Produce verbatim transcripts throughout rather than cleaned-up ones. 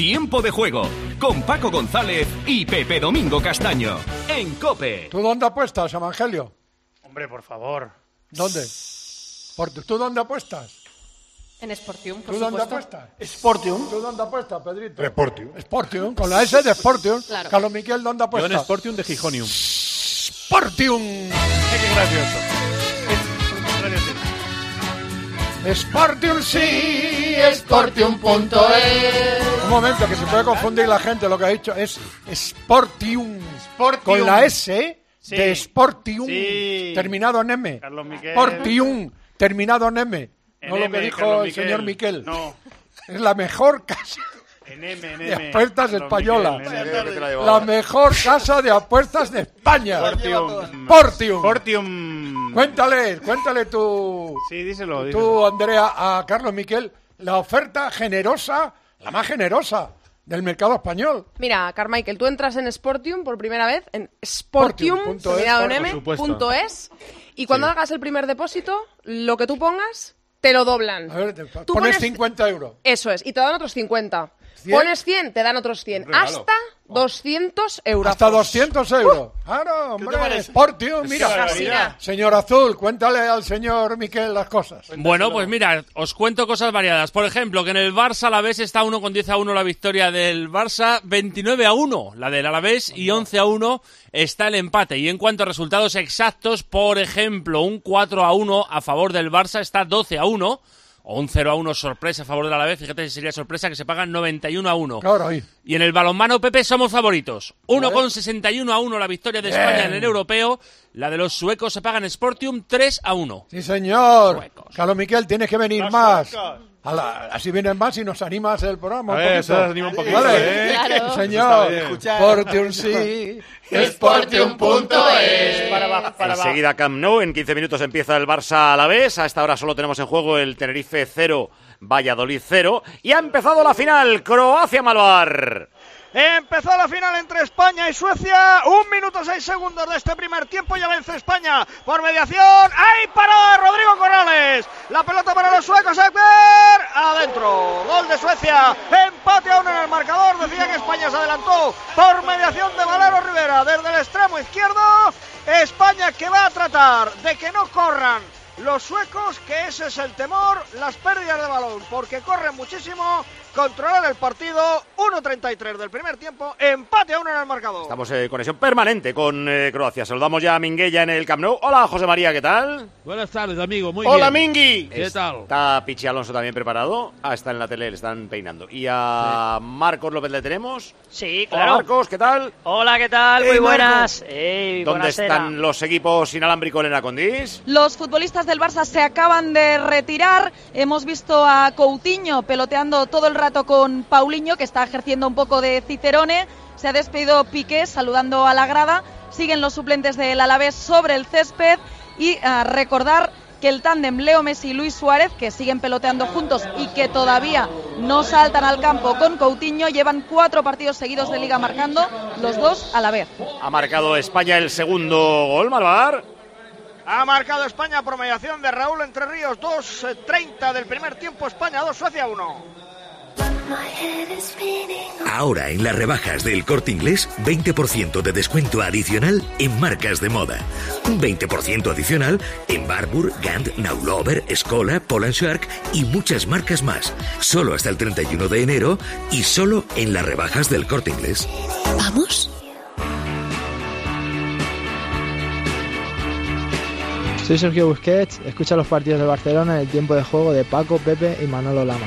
Tiempo de Juego, con Paco González y Pepe Domingo Castaño, en COPE. ¿Tú dónde apuestas, Evangelio? Hombre, por favor. ¿Dónde? ¿Por ¿Tú dónde apuestas? En Sportium, por ¿Tú dónde supuesto. apuestas? Sportium. ¿Tú dónde apuestas, Pedrito? Sportium. Sportium, con la S de Sportium. Claro. Carlos Miquel, ¿dónde Yo apuestas? en Sportium de Gijonium. Sportium. Qué gracioso. Sportium sí, Sportium punto es. Un momento, que se puede confundir la gente. Lo que ha dicho es Sportium. Sportium. Con la S Sí. de Sportium, Sí. terminado en M. Carlos Miquel. Sportium, terminado en M. En No lo M, que dijo Carlos el Miquel. señor Miquel. No. Es la mejor casa En M, en de M. apuestas Carlos española. Miquel, en M. La mejor casa de apuestas de España. Sportium. Sportium. Sportium. Cuéntale, cuéntale tú, Sí, díselo, díselo. tú, Andrea, a Carlos Miquel, la oferta generosa, la más generosa del mercado español. Mira, Carmichael, tú entras en Sportium por primera vez, en Sportium, Sportium punto es, terminado en por M, supuesto. punto es, y cuando hagas el primer depósito, lo que tú pongas, te lo doblan. A ver, te- Tú pones pones- cincuenta euros. Eso es, y te dan otros cincuenta. ¿cien? Pones cien, te dan otros cien. Hasta doscientos euros. Hasta doscientos euros. Claro, hombre, parece? Sportium, mira. barbaridad. Señor Azul, cuéntale al señor Miquel las cosas. Bueno, pues mira, os cuento cosas variadas. Por ejemplo, que en el Barça Alavés está uno con diez a uno la victoria del Barça, veintinueve a uno la del Alavés y once a uno está el empate. Y en cuanto a resultados exactos, por ejemplo, un cuatro a uno a favor del Barça está doce a uno. O un cero a uno sorpresa a favor del Alavés, fíjate si sería sorpresa, que se pagan noventa y uno a uno. Claro, ahí. Y en el balonmano, Pepe, somos favoritos. uno con sesenta y uno a uno la victoria de España en el europeo. La de los suecos se paga en Sportium tres a uno. Sí, señor. Suecos. Carlos Miquel, tienes que venir Las más. suecas. A la- así vienes más y nos animas el programa. A un ver, poquito. eso anima un poquito, Vale. ¿eh? Claro. Señor, Eso Sportium sí, Sportium punto es. Para abajo, para abajo. Enseguida Camp Nou, en quince minutos empieza el Barça Alavés. A esta hora solo tenemos en juego el Tenerife cero, Valladolid cero. Y ha empezado la final, Croacia-Malvar. Empezó la final entre España y Suecia. Un minuto seis segundos de este primer tiempo. Ya vence España por mediación. ¡Ahí parada de Rodrigo Corrales! La pelota para los suecos. Ekberg. Adentro. Gol de Suecia. Empate a uno en el marcador. Decía que España se adelantó por mediación de Valero Rivera. Desde el extremo izquierdo. España que va a tratar de que no corran los suecos, que ese es el temor, las pérdidas de balón, porque corren muchísimo. Controlar el partido, uno treinta y tres del primer tiempo, empate a uno en el marcador. Estamos en conexión permanente con eh, Croacia. Saludamos ya a Minguella en el Camp Nou. Hola, José María, ¿qué tal? Buenas tardes, amigo. Muy Hola, bien. Mingui. ¿Qué tal? Está Pichi Alonso también preparado. Ah, está en la tele, le están peinando. Y a Marcos López le tenemos. Sí, Hola, claro. Marcos, ¿qué tal? Hola, ¿qué tal? Hey, Muy Marco. buenas. Ey, ¿Dónde buenasera. están los equipos inalámbricos, Elena Condís? Los futbolistas del Barça se acaban de retirar. Hemos visto a Coutinho peloteando todo el rato con Paulinho, que está ejerciendo un poco de Cicerone. Se ha despedido Piqué saludando a la grada. Siguen los suplentes del Alavés sobre el césped. Y a recordar que el tándem Leo Messi y Luis Suárez, que siguen peloteando juntos y que todavía no saltan al campo con Coutinho, llevan cuatro partidos seguidos de Liga marcando, los dos a la vez. Ha marcado España el segundo gol, Malvar. Ha marcado España por mediación de Raúl Entre Ríos. dos treinta del primer tiempo. España dos, Suecia uno. Ahora en las rebajas del Corte Inglés, veinte por ciento de descuento adicional en marcas de moda. Un veinte por ciento adicional en Barbour, Gant, Naulover, Schola, Poland Shark y muchas marcas más. Solo hasta el treinta y uno de enero y solo en las rebajas del Corte Inglés. ¿Vamos? Soy Sergio Busquets, escucha los partidos de Barcelona en el tiempo de juego de Paco, Pepe y Manolo Lama.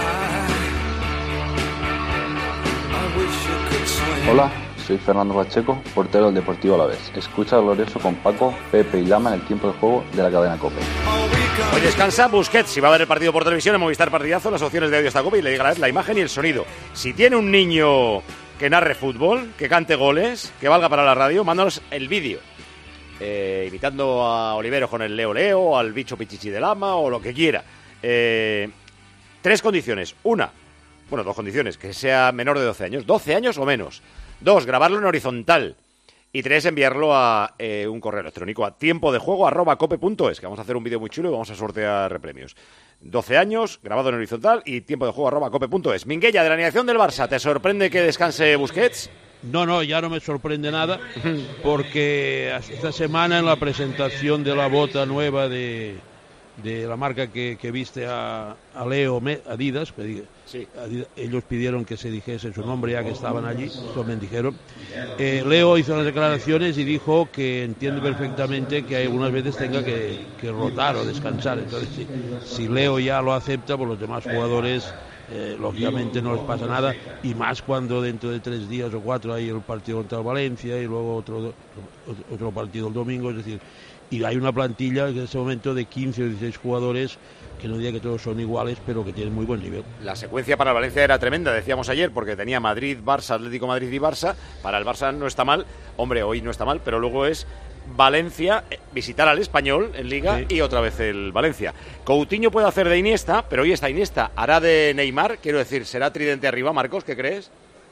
Hola, soy Fernando Pacheco, portero del Deportivo Alavés. Escucha al glorioso con Paco, Pepe y Lama en el tiempo de juego de la cadena COPE. Hoy descansa Busquets. Si va a ver el partido por televisión en Movistar Partidazo, las opciones de audio está COPE y le llega la imagen y el sonido. Si tiene un niño que narre fútbol, que cante goles, que valga para la radio, mándanos el vídeo. Eh, imitando a Olivero con el Leo Leo, o al bicho Pichichi de Lama, o lo que quiera. Eh, tres condiciones. Una, bueno, dos condiciones, que sea menor de doce años. doce años o menos. Dos, grabarlo en horizontal. Y tres, enviarlo a eh, un correo electrónico a tiempo de juego arroba cope punto es, que vamos a hacer un vídeo muy chulo y vamos a sortear premios. doce años, grabado en horizontal y tiempo de juego arroba cope punto es. Minguella, de la alineación del Barça, ¿te sorprende que descanse Busquets? No, no, ya no me sorprende nada, porque esta semana en la presentación de la bota nueva de, de la marca que, que viste a, a Leo Adidas, sí. Adidas, ellos pidieron que se dijese su nombre ya que estaban allí, eso me dijeron. Eh, Leo hizo unas declaraciones y dijo que entiende perfectamente que algunas veces tenga que, que rotar o descansar. Entonces, si, si Leo ya lo acepta, pues los demás jugadores... Eh, lógicamente no les pasa nada, y más cuando dentro de tres días o cuatro hay el partido contra el Valencia y luego otro, otro, otro partido el domingo, es decir, y hay una plantilla en ese momento de quince o dieciséis jugadores que no diría que todos son iguales, pero que tienen muy buen nivel. La secuencia para el Valencia era tremenda, decíamos ayer, porque tenía Madrid, Barça, Atlético Madrid y Barça. Para el Barça no está mal, hombre, hoy no está mal, pero luego es Valencia, visitar al Español en Liga, sí, y otra vez el Valencia. Coutinho puede hacer de Iniesta, pero hoy está Iniesta. ¿Hará de Neymar? Quiero decir, ¿será tridente arriba, Marcos? ¿Qué crees?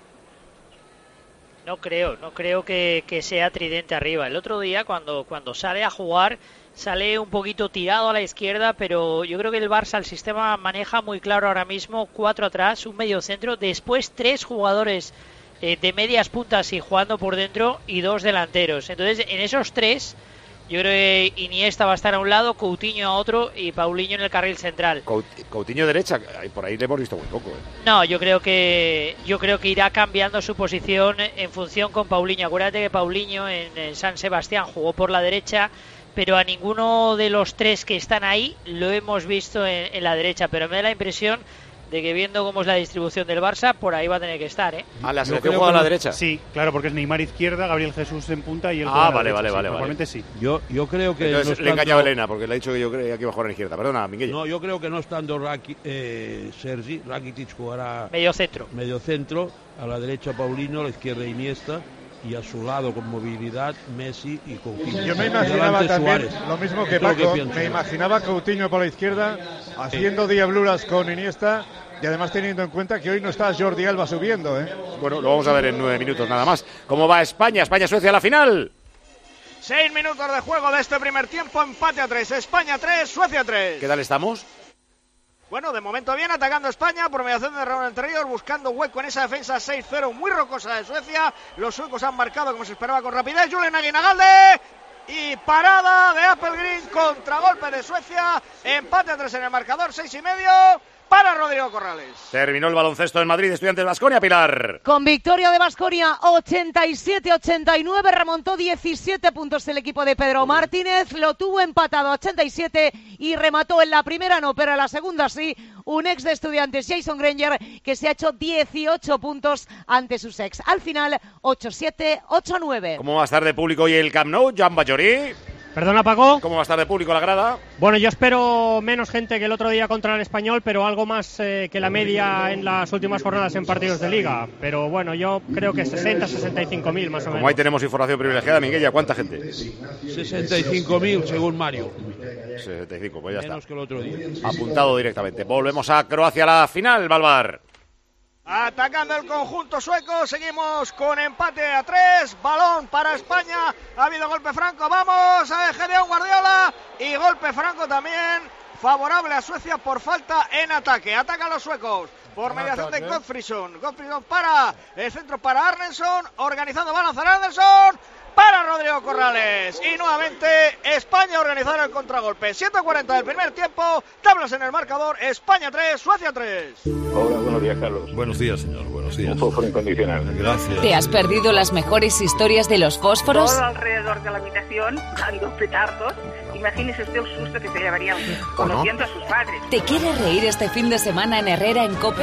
No creo, no creo que, que sea tridente arriba. El otro día, cuando, cuando sale a jugar, sale un poquito tirado a la izquierda, pero yo creo que el Barça, el sistema maneja muy claro ahora mismo, cuatro atrás, un medio centro, después tres jugadores Eh, de medias puntas y jugando por dentro y dos delanteros. Entonces, en esos tres, yo creo que Iniesta va a estar a un lado, Coutinho a otro y Paulinho en el carril central. Coutinho derecha, por ahí le hemos visto muy poco. ¿eh? No, yo creo que yo creo que irá cambiando su posición en función con Paulinho. Acuérdate que Paulinho en, en San Sebastián jugó por la derecha, pero a ninguno de los tres que están ahí lo hemos visto en, en la derecha. Pero me da la impresión de que viendo cómo es la distribución del Barça, por ahí va a tener que estar, ¿eh? Ah, la selección juega a la derecha. Sí, claro, porque es Neymar izquierda, Gabriel Jesús en punta y el Ah, vale, vale, vale, Normalmente vale. sí. Yo, yo creo que Entonces, no le he engañado estando... a Elena, porque le ha dicho que yo creía que iba a jugar en izquierda. Perdona, Miguel. No, yo creo que no estando Raki, eh, Sergi, Rakitic jugará medio centro. Medio centro, a la derecha Paulinho, a la izquierda Iniesta, y a su lado con movilidad Messi y Coutinho. Yo me imaginaba también Suárez. Lo mismo que Paco, que me imaginaba Coutinho por la izquierda haciendo sí. diabluras con Iniesta, y además teniendo en cuenta que hoy no está Jordi Alba subiendo, ¿eh? Bueno, lo vamos a ver en nueve minutos nada más. ¿Cómo va España? España-Suecia a la final. Seis minutos de juego de este primer tiempo, empate a tres. España tres, Suecia tres. ¿Qué tal estamos? Bueno, de momento bien, atacando España por mediación de Raúl Anterior, buscando hueco en esa defensa seis cero muy rocosa de Suecia. Los suecos han marcado como se esperaba con rapidez. Julen Aguinagalde y parada de Appelgren, contragolpe de Suecia. Empate a tres en el marcador, seis y medio para Rodrigo Corrales. Terminó el baloncesto en Madrid, Estudiantes Baskonia, Pilar. Con victoria de Baskonia ochenta y siete a ochenta y nueve, remontó diecisiete puntos el equipo de Pedro Martínez, lo tuvo empatado a ochenta y siete y remató en la primera no, pero en la segunda sí, un ex de Estudiantes, Jason Granger, que se ha hecho dieciocho puntos ante sus ex. Al final, ocho siete, ocho nueve. ¿Cómo va a estar de público hoy el Camp Nou, Jan Bajori? Perdona, Paco. ¿Cómo va a estar de público la grada? Bueno, yo espero menos gente que el otro día contra el Español, pero algo más eh, que la media en las últimas jornadas en partidos de Liga. Pero bueno, yo creo que sesenta, sesenta y cinco mil más o menos. Como ahí tenemos información privilegiada, Miguel, ¿cuánta gente? sesenta y cinco mil según Mario. sesenta y cinco, pues ya menos está. Que el otro día. Apuntado directamente. Volvemos a Croacia a la final, Balvar. Atacando el conjunto sueco, seguimos con empate a tres, balón para España, ha habido golpe franco, vamos a Gedeón Guardiola y golpe franco también favorable a Suecia por falta en ataque. Atacan los suecos por mediación de Gottfridsson, Gottfridsson para el centro para Arneson, organizando va a lanzar Anderson para Rodrigo Corrales y nuevamente España organizando el contragolpe. siete cuarenta del primer tiempo, tablas en el marcador, España tres, Suecia tres. Hola, buenos días, Carlos. Buenos días, señor, buenos días. Un fósforo incondicional. Gracias. ¿Te has perdido las mejores historias de los fósforos? Todo alrededor de la habitación dando petardos. Imagínese usted el susto que se llevaría conociendo a sus padres. ¿Te quieres reír este fin de semana en Herrera en COPE?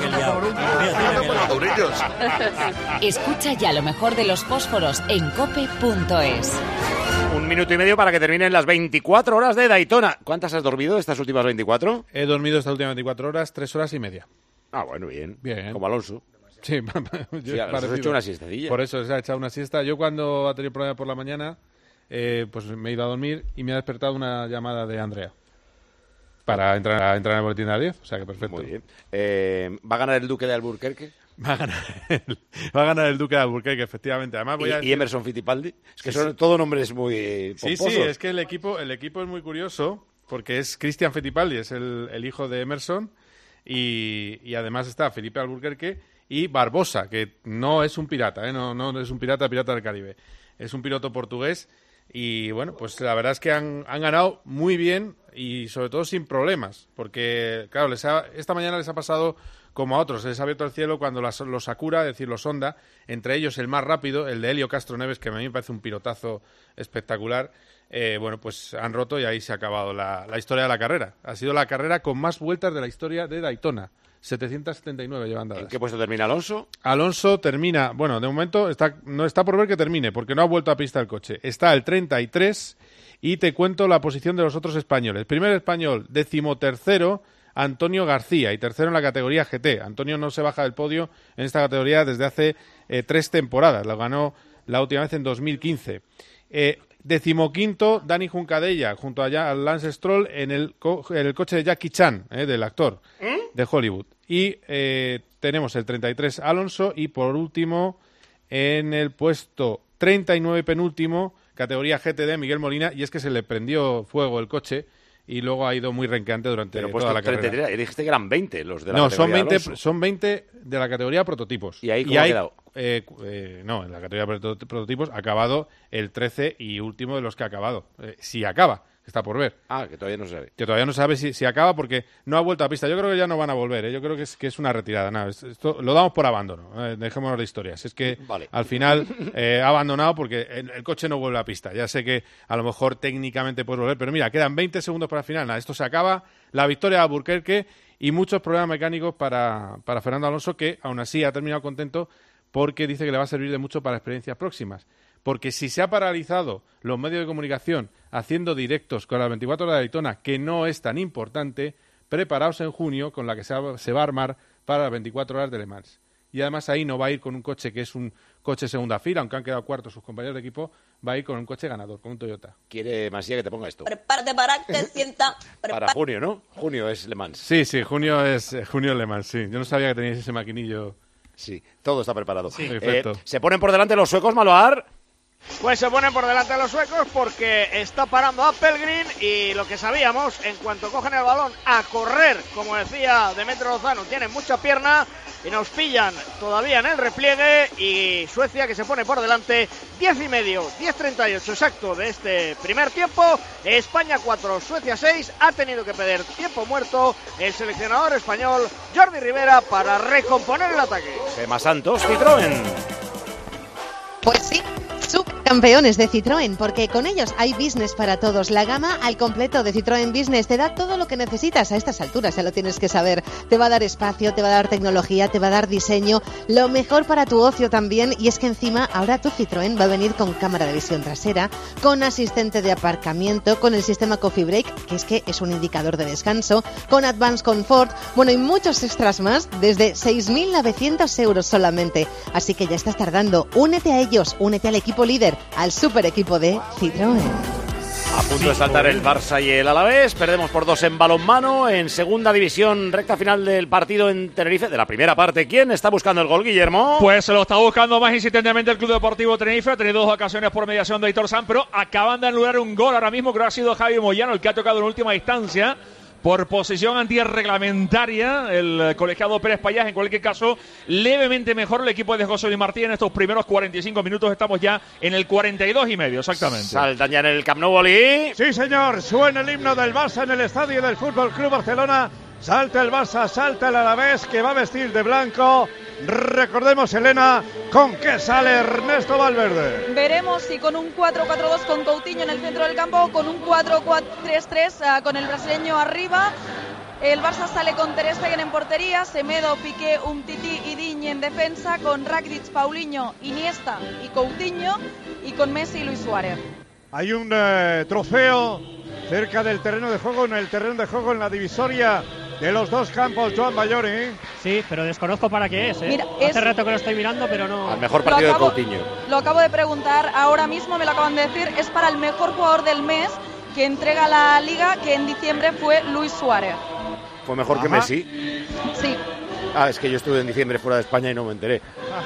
Escucha ya lo mejor de los fósforos en cope punto es. Un minuto y medio para que terminen las veinticuatro horas de Daytona. ¿Cuántas has dormido estas últimas veinticuatro? He dormido estas últimas veinticuatro horas, tres horas y media. Ah, bueno, bien. Bien. Como Alonso. Sí, sí, has hecho una siestecilla. Por eso se ha echado una siesta. Yo cuando ha tenido problema por la mañana, eh, pues me he ido a dormir y me ha despertado una llamada de Andrea para entrar a entrar en el boletín de las diez. O sea que perfecto. Muy bien. Eh, ¿Va a ganar el Duque de Alburquerque? Va a ganar el, va a ganar el Duque de Alburquerque, efectivamente. Además voy ¿Y, a decir... ¿Y Emerson Fittipaldi? Es que Sí, son sí. todo nombres muy pomposos. Sí, sí, es que el equipo, el equipo es muy curioso porque es Cristian Fittipaldi, es el, el hijo de Emerson, y, y además está Felipe Alburquerque y Barbosa, que no es un pirata, ¿eh? no, no es un pirata, pirata del Caribe. Es un piloto portugués y, bueno, pues la verdad es que han, han ganado muy bien y sobre todo sin problemas, porque, claro, les ha, esta mañana les ha pasado como a otros, se les ha abierto el cielo cuando las, los Sakura, es decir, los Honda, entre ellos el más rápido, el de Helio Castro Neves, que a mí me parece un pilotazo espectacular, eh, bueno, pues han roto y ahí se ha acabado la, la historia de la carrera. Ha sido la carrera con más vueltas de la historia de Daytona. setecientos setenta y nueve llevan dadas. ¿En qué puesto termina Alonso? Alonso termina, bueno, de momento está, no está por ver que termine, porque no ha vuelto a pista el coche. Está el treinta y tres y te cuento la posición de los otros españoles. Primer español, decimotercero, Antonio García, y tercero en la categoría G T. Antonio no se baja del podio en esta categoría desde hace eh, tres temporadas. Lo ganó la última vez en dos mil quince. Eh, decimoquinto, Dani Juncadella, junto a Lance Stroll en el, co en el coche de Jackie Chan, eh, del actor ¿Eh? de Hollywood. Y eh, tenemos el treinta y tres Alonso y por último en el puesto treinta y nueve penúltimo, categoría G T D, Miguel Molina, y es que se le prendió fuego el coche y luego ha ido muy renqueante durante Pero toda la treinta y tres, carrera. dijiste que eran veinte los de la no, categoría son veinte, Alonso. son veinte de la categoría prototipos. ¿Y ahí cómo y ha hay, quedado? Eh, eh, no, en la categoría proto prototipos ha acabado el trece y último de los que ha acabado. Eh, si acaba, está por ver. Ah, que todavía no se sabe. Que todavía no se sabe si, si acaba porque no ha vuelto a pista. Yo creo que ya no van a volver, ¿eh? Yo creo que es, que es una retirada. Nada, esto lo damos por abandono. Eh, dejémonos de historias. Es que vale. al final eh, ha abandonado porque el, el coche no vuelve a pista. Ya sé que a lo mejor técnicamente puedes volver, pero mira, quedan veinte segundos para el final. Nada, esto se acaba. La victoria de Alburquerque y muchos problemas mecánicos para, para Fernando Alonso, que aún así ha terminado contento porque dice que le va a servir de mucho para experiencias próximas. Porque si se ha paralizado los medios de comunicación haciendo directos con las veinticuatro horas de Daytona, que no es tan importante, preparaos en junio con la que se va, se va a armar para las veinticuatro horas de Le Mans. Y además ahí no va a ir con un coche que es un coche segunda fila, aunque han quedado cuartos sus compañeros de equipo, va a ir con un coche ganador, con un Toyota. Quiere Masía que te ponga esto. Prepárate para que sienta. Para junio, ¿no? Junio es Le Mans. Sí, sí, junio es eh, junio Le Mans, sí. Yo no sabía que teníais ese maquinillo. Sí, todo está preparado. Sí. Eh, se ponen por delante los suecos, Malvar. Pues se ponen por delante de los suecos porque está parando Appelgren y lo que sabíamos, en cuanto cogen el balón a correr, como decía Demetrio Lozano, tienen mucha pierna y nos pillan todavía en el repliegue y Suecia que se pone por delante diez y medio, diez treinta y ocho exacto de este primer tiempo. España cuatro, Suecia seis, ha tenido que perder tiempo muerto el seleccionador español Jordi Rivera para recomponer el ataque. Gemma Santos, Citroën. Pues sí. Subcampeones de Citroën, porque con ellos hay business para todos. La gama al completo de Citroën Business te da todo lo que necesitas a estas alturas, ya lo tienes que saber. Te va a dar espacio, te va a dar tecnología, te va a dar diseño, lo mejor para tu ocio también. Y es que encima ahora tu Citroën va a venir con cámara de visión trasera, con asistente de aparcamiento, con el sistema Coffee Break, que es que es un indicador de descanso, con Advanced Comfort, bueno, y muchos extras más desde seis mil novecientos euros solamente. Así que ya estás tardando, únete a ellos, únete al equipo líder, al super equipo de Citroën. A punto de saltar el Barça y el Alavés, perdemos por dos en balonmano, en segunda división, recta final del partido en Tenerife, de la primera parte. ¿Quién está buscando el gol, Guillermo? Pues se lo está buscando más insistentemente el Club Deportivo Tenerife, ha tenido dos ocasiones por mediación de Aitor San, pero acaban de anular un gol ahora mismo, creo que ha sido Javi Moyano el que ha tocado en última instancia. Por posición antirreglamentaria, el colegiado Pérez Payás, en cualquier caso, levemente mejor el equipo de José Luis Martí en estos primeros cuarenta y cinco minutos. Estamos ya en el cuarenta y dos y medio, exactamente. Saltan ya en el Camp Nou, Oli. Sí, señor, suena el himno del Barça en el estadio del Fútbol Club Barcelona. Salta el Barça, salta el Alavés, que va a vestir de blanco. Recordemos, Elena, con qué sale Ernesto Valverde. Veremos si con un cuatro cuatro dos con Coutinho en el centro del campo o con un cuatro cuatro tres tres uh, con el brasileño arriba. El Barça sale con Ter Stegen en portería, Semedo, Piqué, Umtiti y Digne en defensa, con Rakitic, Paulinho, Iniesta y Coutinho, y con Messi y Luis Suárez. Hay un eh, trofeo cerca del terreno de juego, en el terreno de juego, en la divisoria de los dos campos, Joan Bayori. Sí, pero desconozco para qué es, ¿eh? Mira, Hace es... rato que lo estoy mirando, pero no... Al mejor partido acabo, de Coutinho. Lo acabo de preguntar ahora mismo, me lo acaban de decir. Es para el mejor jugador del mes que entrega la Liga, que en diciembre fue Luis Suárez. Fue mejor Ajá. que Messi. Sí. Ah, es que yo estuve en diciembre fuera de España y no me enteré.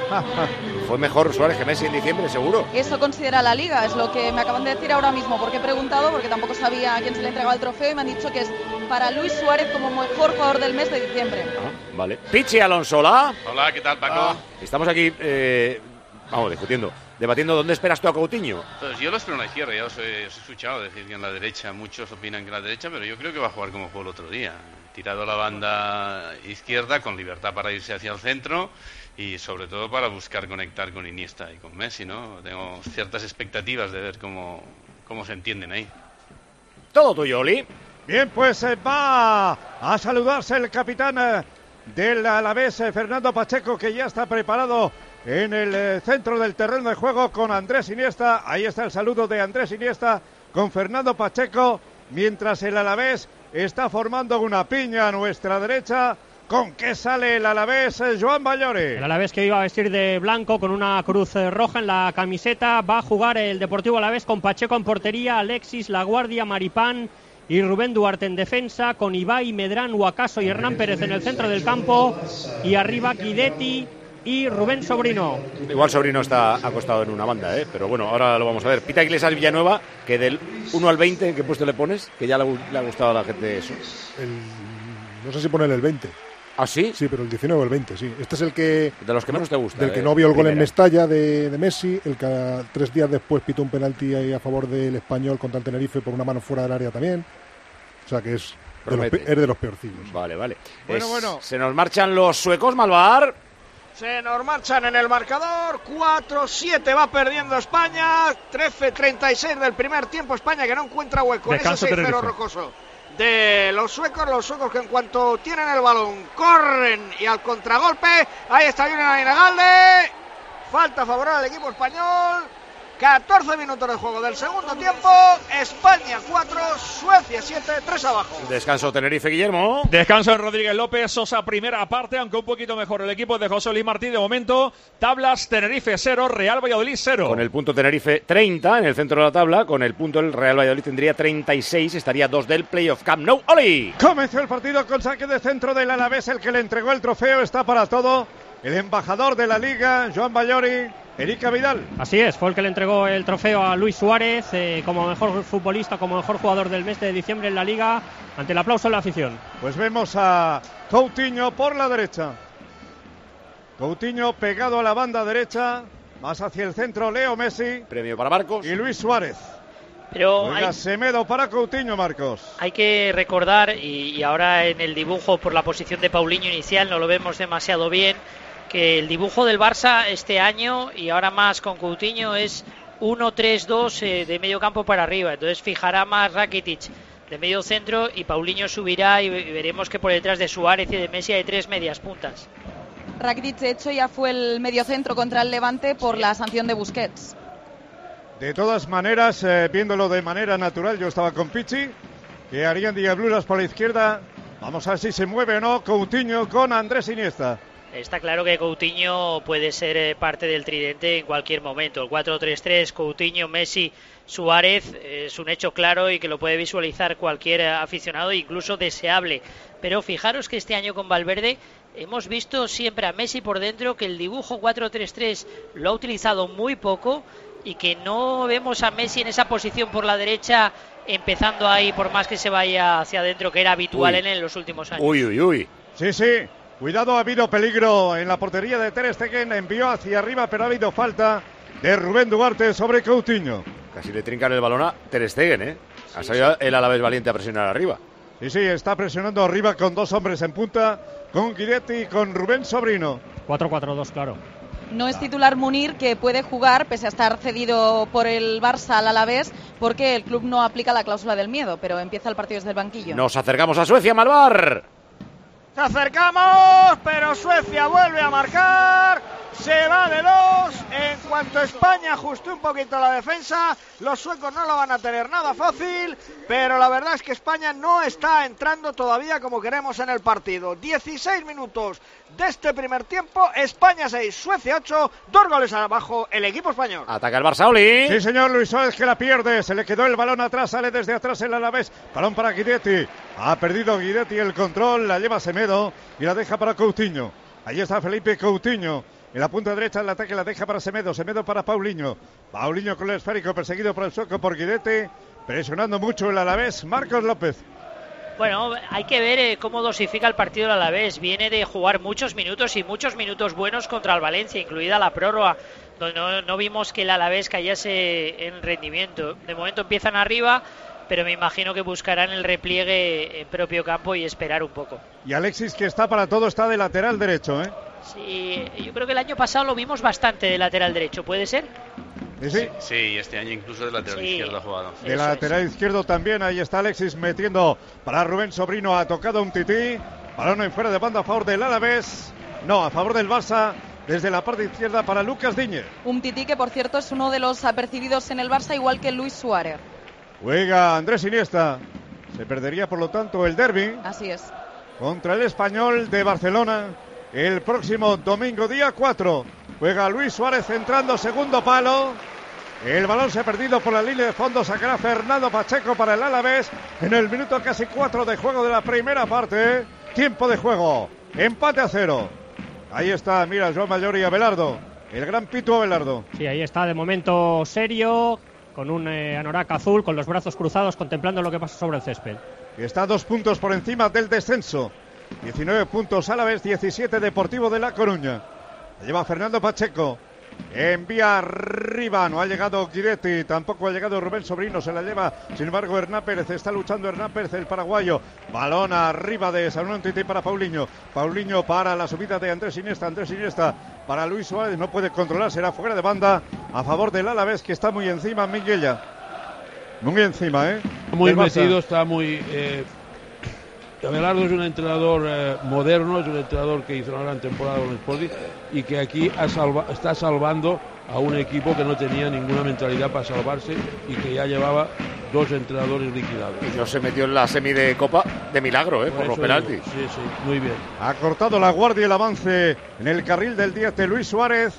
Fue mejor Suárez que Messi en diciembre, seguro. Eso considera la Liga, es lo que me acaban de decir ahora mismo, porque he preguntado, porque tampoco sabía a quién se le entregaba el trofeo, y me han dicho que es para Luis Suárez como mejor jugador del mes de diciembre. Ah, vale. Pichi Alonso, hola. Hola, ¿qué tal, Paco? Ah, estamos aquí, eh, vamos, discutiendo, debatiendo dónde esperas tú a Coutinho. Pues yo lo espero en la izquierda, ya os he, os he escuchado decir que en la derecha, muchos opinan que en la derecha, pero yo creo que va a jugar como jugó el otro día. Tirado a la banda izquierda con libertad para irse hacia el centro y sobre todo para buscar conectar con Iniesta y con Messi, ¿no? Tengo ciertas expectativas de ver cómo, cómo se entienden ahí. Todo tuyo, Oli. Bien, pues eh, va a saludarse el capitán eh, del Alavés, eh, Fernando Pacheco, que ya está preparado en el eh, centro del terreno de juego con Andrés Iniesta. Ahí está el saludo de Andrés Iniesta con Fernando Pacheco, mientras el Alavés está formando una piña a nuestra derecha. ¿Con qué sale el Alavés, eh, Joan Ballore? El Alavés, que iba a vestir de blanco con una cruz eh, roja en la camiseta, va a jugar el Deportivo Alavés con Pacheco en portería, Alexis, Laguardia, Maripán y Rubén Duarte en defensa, con Ibai, Medrán, Huacaso y Hernán Pérez en el centro del campo, y arriba Guidetti y Rubén Sobrino. Igual Sobrino está acostado en una banda, ¿eh? Pero bueno, ahora lo vamos a ver. Pita Iglesias Villanueva, que del uno al veinte, ¿en qué puesto le pones? Que ya le, le ha gustado a la gente eso. El, no sé si ponerle el veinte. ¿Ah, sí? Sí, pero el diecinueve o el veinte, sí. Este es el que... De los que menos te gusta. Del que eh, no vio el gol primera. en Mestalla de, de Messi, el que a, tres días después pitó un penalti ahí a favor del Español contra el Tenerife por una mano fuera del área también. O sea que es de los, es de los peorcillos. Vale, vale. Bueno, es, bueno. Se nos marchan los suecos, Malvar. Se nos marchan en el marcador. cuatro siete va perdiendo España. trece treinta y seis del primer tiempo. España que no encuentra hueco en ese seis cero rocoso de los suecos. Los suecos que en cuanto tienen el balón corren y al contragolpe. Ahí está Julián Ainagalde. Falta favorable al equipo español. catorce minutos de juego del segundo tiempo. España cuatro, Suecia siete, tres abajo. Descanso Tenerife, Guillermo. Descanso en Rodríguez López, Sosa primera parte, aunque un poquito mejor el equipo de José Luis Martí. De momento, tablas Tenerife cero, Real Valladolid cero. Con el punto Tenerife treinta en el centro de la tabla, con el punto el Real Valladolid tendría treinta y seis, estaría dos del playoff. Camp Nou, Oli. Comenzó el partido con saque de centro del Alavés, el que le entregó el trofeo está para todo. El embajador de la Liga, Joan Ballori, Erika Vidal. Así es, fue el que le entregó el trofeo a Luis Suárez eh, como mejor futbolista, como mejor jugador del mes de diciembre en la Liga, ante el aplauso de la afición. Pues vemos a Coutinho por la derecha. Coutinho pegado a la banda derecha, más hacia el centro Leo Messi. Premio para Marcos. Y Luis Suárez. Pero Juega hay, Semedo para Coutinho, Marcos. Hay que recordar, y, y ahora en el dibujo por la posición de Paulinho inicial no lo vemos demasiado bien, que el dibujo del Barça este año y ahora más con Coutinho es uno tres dos eh, de medio campo para arriba. Entonces fijará más Rakitic de medio centro y Paulinho subirá y, y veremos que por detrás de Suárez y de Messi hay tres medias puntas. Rakitic, de hecho, ya fue el mediocentro contra el Levante por la sanción de Busquets. De todas maneras, eh, viéndolo de manera natural, yo estaba con Pichi, que harían diabluras por la izquierda. Vamos a ver si se mueve o no Coutinho con Andrés Iniesta. Está claro que Coutinho puede ser eh, parte del tridente en cualquier momento. El cuatro tres tres, Coutinho, Messi, Suárez, eh, es un hecho claro y que lo puede visualizar cualquier eh, aficionado, incluso deseable. Pero fijaros que este año con Valverde hemos visto siempre a Messi por dentro, que el dibujo cuatro tres tres lo ha utilizado muy poco y que no vemos a Messi en esa posición por la derecha empezando ahí, por más que se vaya hacia adentro, que era habitual uy. en él en los últimos años. Uy, uy, uy. Sí, sí. Cuidado, ha habido peligro en la portería de Ter Stegen, envió hacia arriba, pero ha habido falta de Rubén Duarte sobre Coutinho. Casi le trincan el balón a Ter Stegen, ¿eh? Ha salido el Alavés valiente a presionar arriba. Sí, sí, está presionando arriba con dos hombres en punta, con Guidetti y con Rubén Sobrino. cuatro cuatro dos, claro. No es titular Munir, que puede jugar, pese a estar cedido por el Barça al Alavés, porque el club no aplica la cláusula del miedo, pero empieza el partido desde el banquillo. Nos acercamos a Suecia, Malvar. Nos acercamos, pero Suecia vuelve a marcar. Se va de dos. En cuanto España ajuste un poquito la defensa, los suecos no lo van a tener nada fácil, pero la verdad es que España no está entrando todavía como queremos en el partido. dieciséis minutos de este primer tiempo, España seis, Suecia ocho, dos goles abajo el equipo español. Ataca el Barça, Oli. Sí, señor, Luis Suárez que la pierde, se le quedó el balón atrás, sale desde atrás el Alavés, balón para Guidetti, Ha perdido Guidetti el control, la lleva Semedo y la deja para Coutinho. Ahí está Felipe Coutinho. En la punta derecha del ataque la deja para Semedo. Semedo para Paulinho. Paulinho con el esférico perseguido por el sueco por Guidetti. Presionando mucho el Alavés. Marcos López. Bueno, hay que ver eh, cómo dosifica el partido el Alavés. Viene de jugar muchos minutos y muchos minutos buenos contra el Valencia, incluida la prórroga, donde no, no vimos que el Alavés cayese en rendimiento. De momento empiezan arriba, pero me imagino que buscarán el repliegue en propio campo y esperar un poco. Y Alexis, que está para todo, está de lateral derecho, ¿eh? Sí, yo creo que el año pasado lo vimos bastante de lateral derecho, ¿puede ser? ¿Sí? Sí, sí, y este año incluso de lateral sí. izquierdo ha jugado. De Eso lateral es. izquierdo también, ahí está Alexis metiendo para Rubén Sobrino, ha tocado un tití, balón en fuera de banda a favor del Alavés, no, a favor del Barça, desde la parte izquierda para Lucas Digne. Un tití que por cierto es uno de los apercibidos en el Barça, igual que Luis Suárez. Juega Andrés Iniesta, se perdería por lo tanto el derbi. Así es. Contra el Español de Barcelona. El próximo domingo, día cuatro, juega Luis Suárez entrando, segundo palo. El balón se ha perdido por la línea de fondo, sacará Fernando Pacheco para el Alavés en el minuto casi cuatro de juego de la primera parte. Tiempo de juego, empate a cero. Ahí está, mira, Joan Mayor y Abelardo, el gran Pitu Abelardo. Sí, ahí está, de momento serio, con un eh, anorak azul, con los brazos cruzados, contemplando lo que pasa sobre el césped. Está dos puntos por encima del descenso. diecinueve puntos Alavés, diecisiete Deportivo de La Coruña. La lleva Fernando Pacheco. Envía arriba, no ha llegado Guidetti, tampoco ha llegado Rubén Sobrino, se la lleva, sin embargo Hernán Pérez, está luchando Hernán Pérez, el paraguayo. Balón arriba de Samuel Titi para Paulinho. Paulinho para la subida de Andrés Iniesta, Andrés Iniesta para Luis Suárez, no puede controlar, será fuera de banda a favor del Alavés, que está muy encima, Miguella. Muy encima, ¿eh? Muy metido, está muy... Eh... Abelardo es un entrenador eh, moderno, es un entrenador que hizo una gran temporada con el Sporting y que aquí ha salva, está salvando a un equipo que no tenía ninguna mentalidad para salvarse y que ya llevaba dos entrenadores liquidados. Y no se metió en la semi de Copa de milagro, ¿eh? Por, por los penaltis. Sí, sí, muy bien. Ha cortado la guardia y el avance en el carril del diez de Luis Suárez.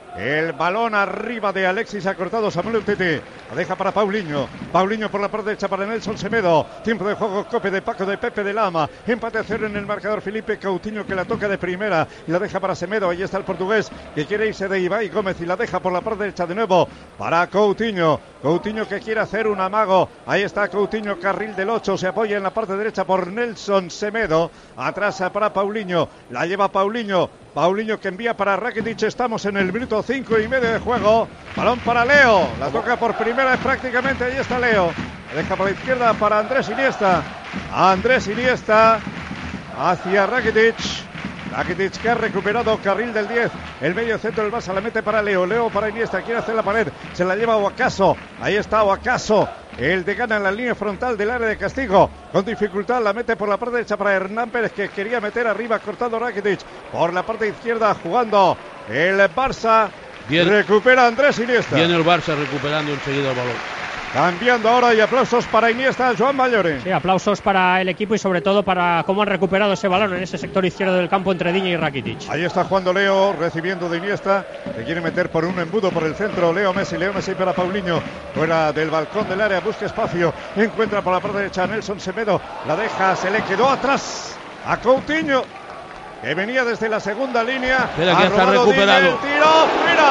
El balón arriba de Alexis, ha cortado Samuel Umtiti, la deja para Paulinho, Paulinho por la parte derecha para Nelson Semedo, tiempo de juego, Cope de Paco de Pepe de Lama, empate a cero en el marcador, Felipe Coutinho que la toca de primera y la deja para Semedo, ahí está el portugués que quiere irse de Ibai Gómez y la deja por la parte derecha de nuevo para Coutinho, Coutinho que quiere hacer un amago, ahí está Coutinho, carril del ocho, se apoya en la parte derecha por Nelson Semedo, atrás para Paulinho, la lleva Paulinho, Paulinho que envía para Rakitic, estamos en el minuto cinco y medio de juego, balón para Leo, la toca por primera vez prácticamente, ahí está Leo, la deja por la izquierda para Andrés Iniesta, Andrés Iniesta hacia Rakitic, Rakitic que ha recuperado carril del diez, el medio centro del Barça la mete para Leo, Leo para Iniesta, quiere hacer la pared, se la lleva Ocaso, ahí está Ocaso, el de gana en la línea frontal del área de castigo, con dificultad la mete por la parte derecha para Hernán Pérez que quería meter arriba, cortado Rakitic, por la parte izquierda jugando el Barça, bien. Recupera Andrés Iniesta. Viene el Barça recuperando enseguida el balón. Cambiando ahora y aplausos para Iniesta, Joan Mayore. Sí, aplausos para el equipo y sobre todo para cómo han recuperado ese balón en ese sector izquierdo del campo entre Digne y Rakitic. Ahí está jugando Leo, recibiendo de Iniesta, que quiere meter por un embudo por el centro, Leo Messi, Leo Messi para Paulinho, fuera del balcón del área, busca espacio, encuentra por la parte derecha Nelson Semedo, la deja, se le quedó atrás a Coutinho, que venía desde la segunda línea. Espera, que está recuperado. El tiro fuera.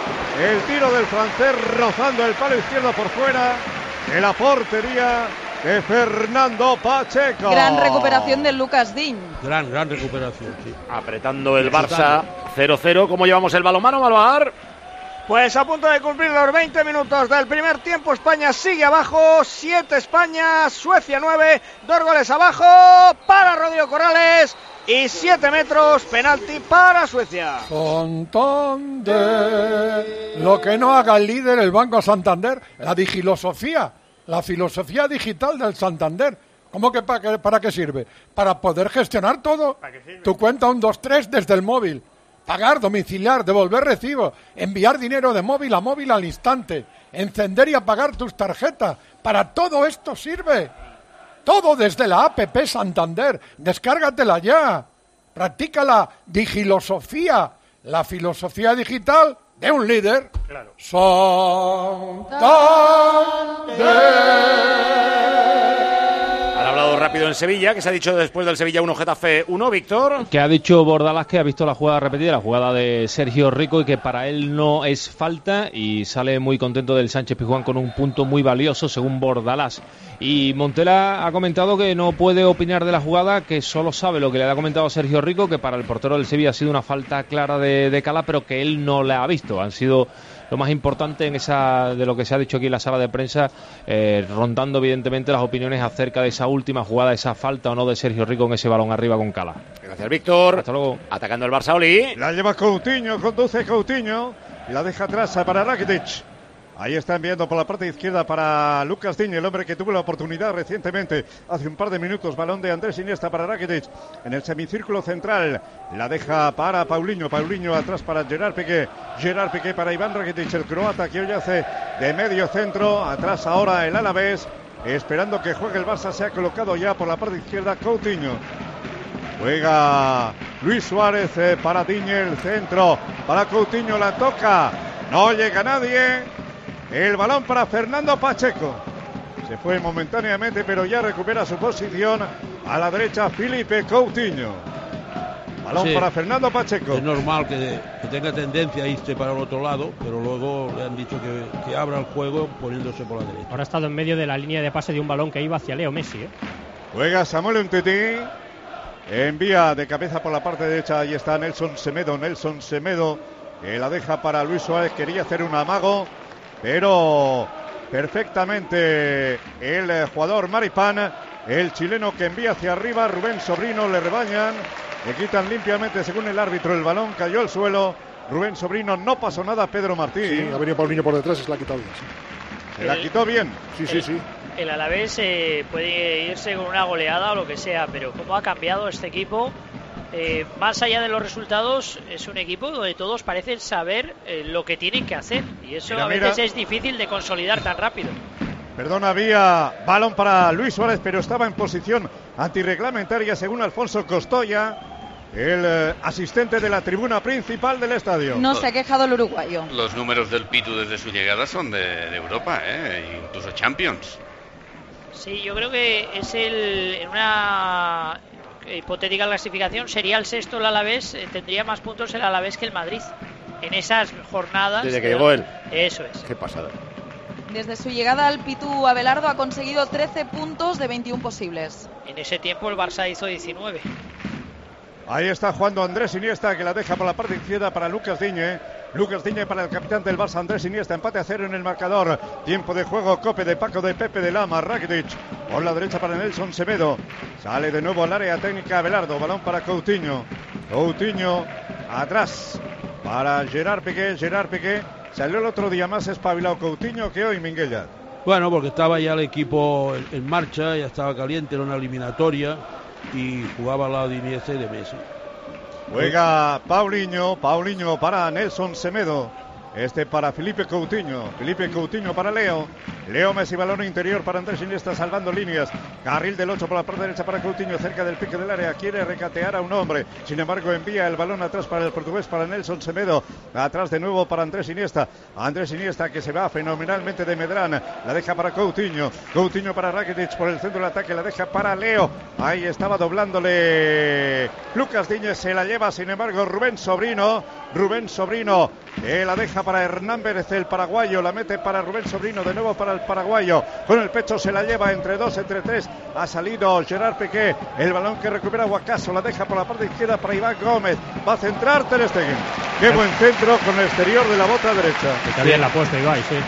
El tiro del francés rozando el palo izquierdo por fuera de la portería de Fernando Pacheco. Gran recuperación de Lucas Digne. Gran, gran recuperación, sí. Apretando el Barça cero cero. ¿Cómo llevamos el balonmano, Malvar? Pues a punto de cumplir los veinte minutos del primer tiempo, España sigue abajo, siete España, Suecia nueve, dos goles abajo para Rodrigo Corrales y siete metros, penalti para Suecia. Santander, lo que no haga el líder, el Banco Santander, la digilosofía, la filosofía digital del Santander. ¿Cómo que para, qué, para qué sirve? Para poder gestionar todo. Tu cuenta uno dos tres desde el móvil. Pagar, domiciliar, devolver recibo, enviar dinero de móvil a móvil al instante, encender y apagar tus tarjetas. Para todo esto sirve. Todo desde la app Santander. Descárgatela ya. Practica la digilosofía, la filosofía digital de un líder. Claro. Santander. Han hablado rápido en Sevilla. ¿Qué se ha dicho después del Sevilla uno Getafe uno, Víctor? Que ha dicho Bordalás que ha visto la jugada repetida, la jugada de Sergio Rico, y que para él no es falta, y sale muy contento del Sánchez Pizjuán con un punto muy valioso según Bordalás. Y Montela ha comentado que no puede opinar de la jugada, que solo sabe lo que le ha comentado Sergio Rico, que para el portero del Sevilla ha sido una falta clara de, de Cala, pero que él no la ha visto. Han sido lo más importante en esa de lo que se ha dicho aquí en la sala de prensa, eh, rondando evidentemente las opiniones acerca de esa última jugada, esa falta o no de Sergio Rico en ese balón arriba con Cala. Gracias, Víctor. Hasta luego. Atacando el Barça, Oli. La lleva Coutinho, conduce Coutinho y la deja atrás para Rakitic. Ahí está enviando por la parte izquierda para Lucas Digne, el hombre que tuvo la oportunidad recientemente, hace un par de minutos, balón de Andrés Iniesta para Rakitic, en el semicírculo central, la deja para Paulinho, Paulinho atrás para Gerard Piqué, Gerard Piqué para Iván Rakitic, el croata que hoy hace de medio centro, atrás ahora el Alavés, esperando que juegue el Barça, se ha colocado ya por la parte izquierda Coutinho. Juega Luis Suárez eh, para Digne, el centro, para Coutinho, la toca, no llega nadie. El balón para Fernando Pacheco. Se fue momentáneamente, pero ya recupera su posición a la derecha Felipe Coutinho. Balón sí, para Fernando Pacheco. Es normal que, que tenga tendencia a irse para el otro lado, pero luego le han dicho que, que abra el juego poniéndose por la derecha. Ahora ha estado en medio de la línea de pase de un balón que iba hacia Leo Messi. ¿eh? Juega Samuel Umtiti. Envía de cabeza por la parte derecha. Ahí está Nelson Semedo. Nelson Semedo que la deja para Luis Suárez. Quería hacer un amago, pero perfectamente el jugador Maripán, el chileno que envía hacia arriba. Rubén Sobrino, le rebañan, le quitan limpiamente según el árbitro el balón, cayó al suelo. Rubén Sobrino, no pasó nada. Pedro Martín. Sí, ha venido Paulinho por detrás y se la ha quitado bien. Se la quitó bien. Sí, sí, sí. El Alavés eh, puede irse con una goleada o lo que sea, pero cómo ha cambiado este equipo. Eh, más allá de los resultados, es un equipo donde todos parecen saber eh, lo que tienen que hacer, y eso mira, a veces mira. es difícil de consolidar tan rápido. Perdón, había balón para Luis Suárez, pero estaba en posición antirreglamentaria según Alfonso Costoya, el eh, asistente de la tribuna principal del estadio. No se ha quejado el uruguayo. Los números del Pitu desde su llegada son de, de Europa, ¿eh? Incluso Champions. Sí, yo creo que es el en una hipotética clasificación sería el sexto el Alavés, eh, tendría más puntos el Alavés que el Madrid en esas jornadas. Desde que llegó él. Eso es. Qué pasada. Desde su llegada al Pitu Abelardo ha conseguido trece puntos de veintiún posibles. En ese tiempo el Barça hizo diecinueve. Ahí está jugando Andrés Iniesta, que la deja por la parte izquierda para Lucas Digne. Lucas Digne para el capitán del Barça, Andrés Iniesta, empate a cero en el marcador. Tiempo de juego, Cope de Paco, de Pepe, de Lama, Rakitic. Por la derecha para Nelson Semedo. Sale de nuevo al área técnica Abelardo, balón para Coutinho. Coutinho atrás para Gerard Piqué, Gerard Piqué. Salió el otro día más espabilado Coutinho que hoy, Minguella. Bueno, porque estaba ya el equipo en, en marcha, ya estaba caliente, era una eliminatoria y jugaba al lado de Iniesta y de Messi. Juega Paulinho, Paulinho para Nelson Semedo. Este para Felipe Coutinho, Felipe Coutinho para Leo. Leo Messi, balón interior para Andrés Iniesta, salvando líneas. Carril del ocho por la parte derecha para Coutinho, cerca del pique del área. Quiere recatear a un hombre. Sin embargo, envía el balón atrás para el portugués, para Nelson Semedo. Atrás de nuevo para Andrés Iniesta. Andrés Iniesta que se va fenomenalmente de Medrán. La deja para Coutinho. Coutinho para Rakitic por el centro del ataque. La deja para Leo. Ahí estaba doblándole Lucas Digne. Se la lleva, sin embargo, Rubén Sobrino. Rubén Sobrino eh, la deja para Hernán Pérez, el paraguayo. La mete para Rubén Sobrino, de nuevo para el paraguayo. Con el pecho se la lleva entre dos, entre tres. Ha salido Gerard Piqué. El balón que recupera Guacaso. La deja por la parte izquierda para Iván Gómez. Va a centrar Ter Stegen. Qué buen centro con el exterior de la bota derecha. Está bien la puesta, Ibai, sí.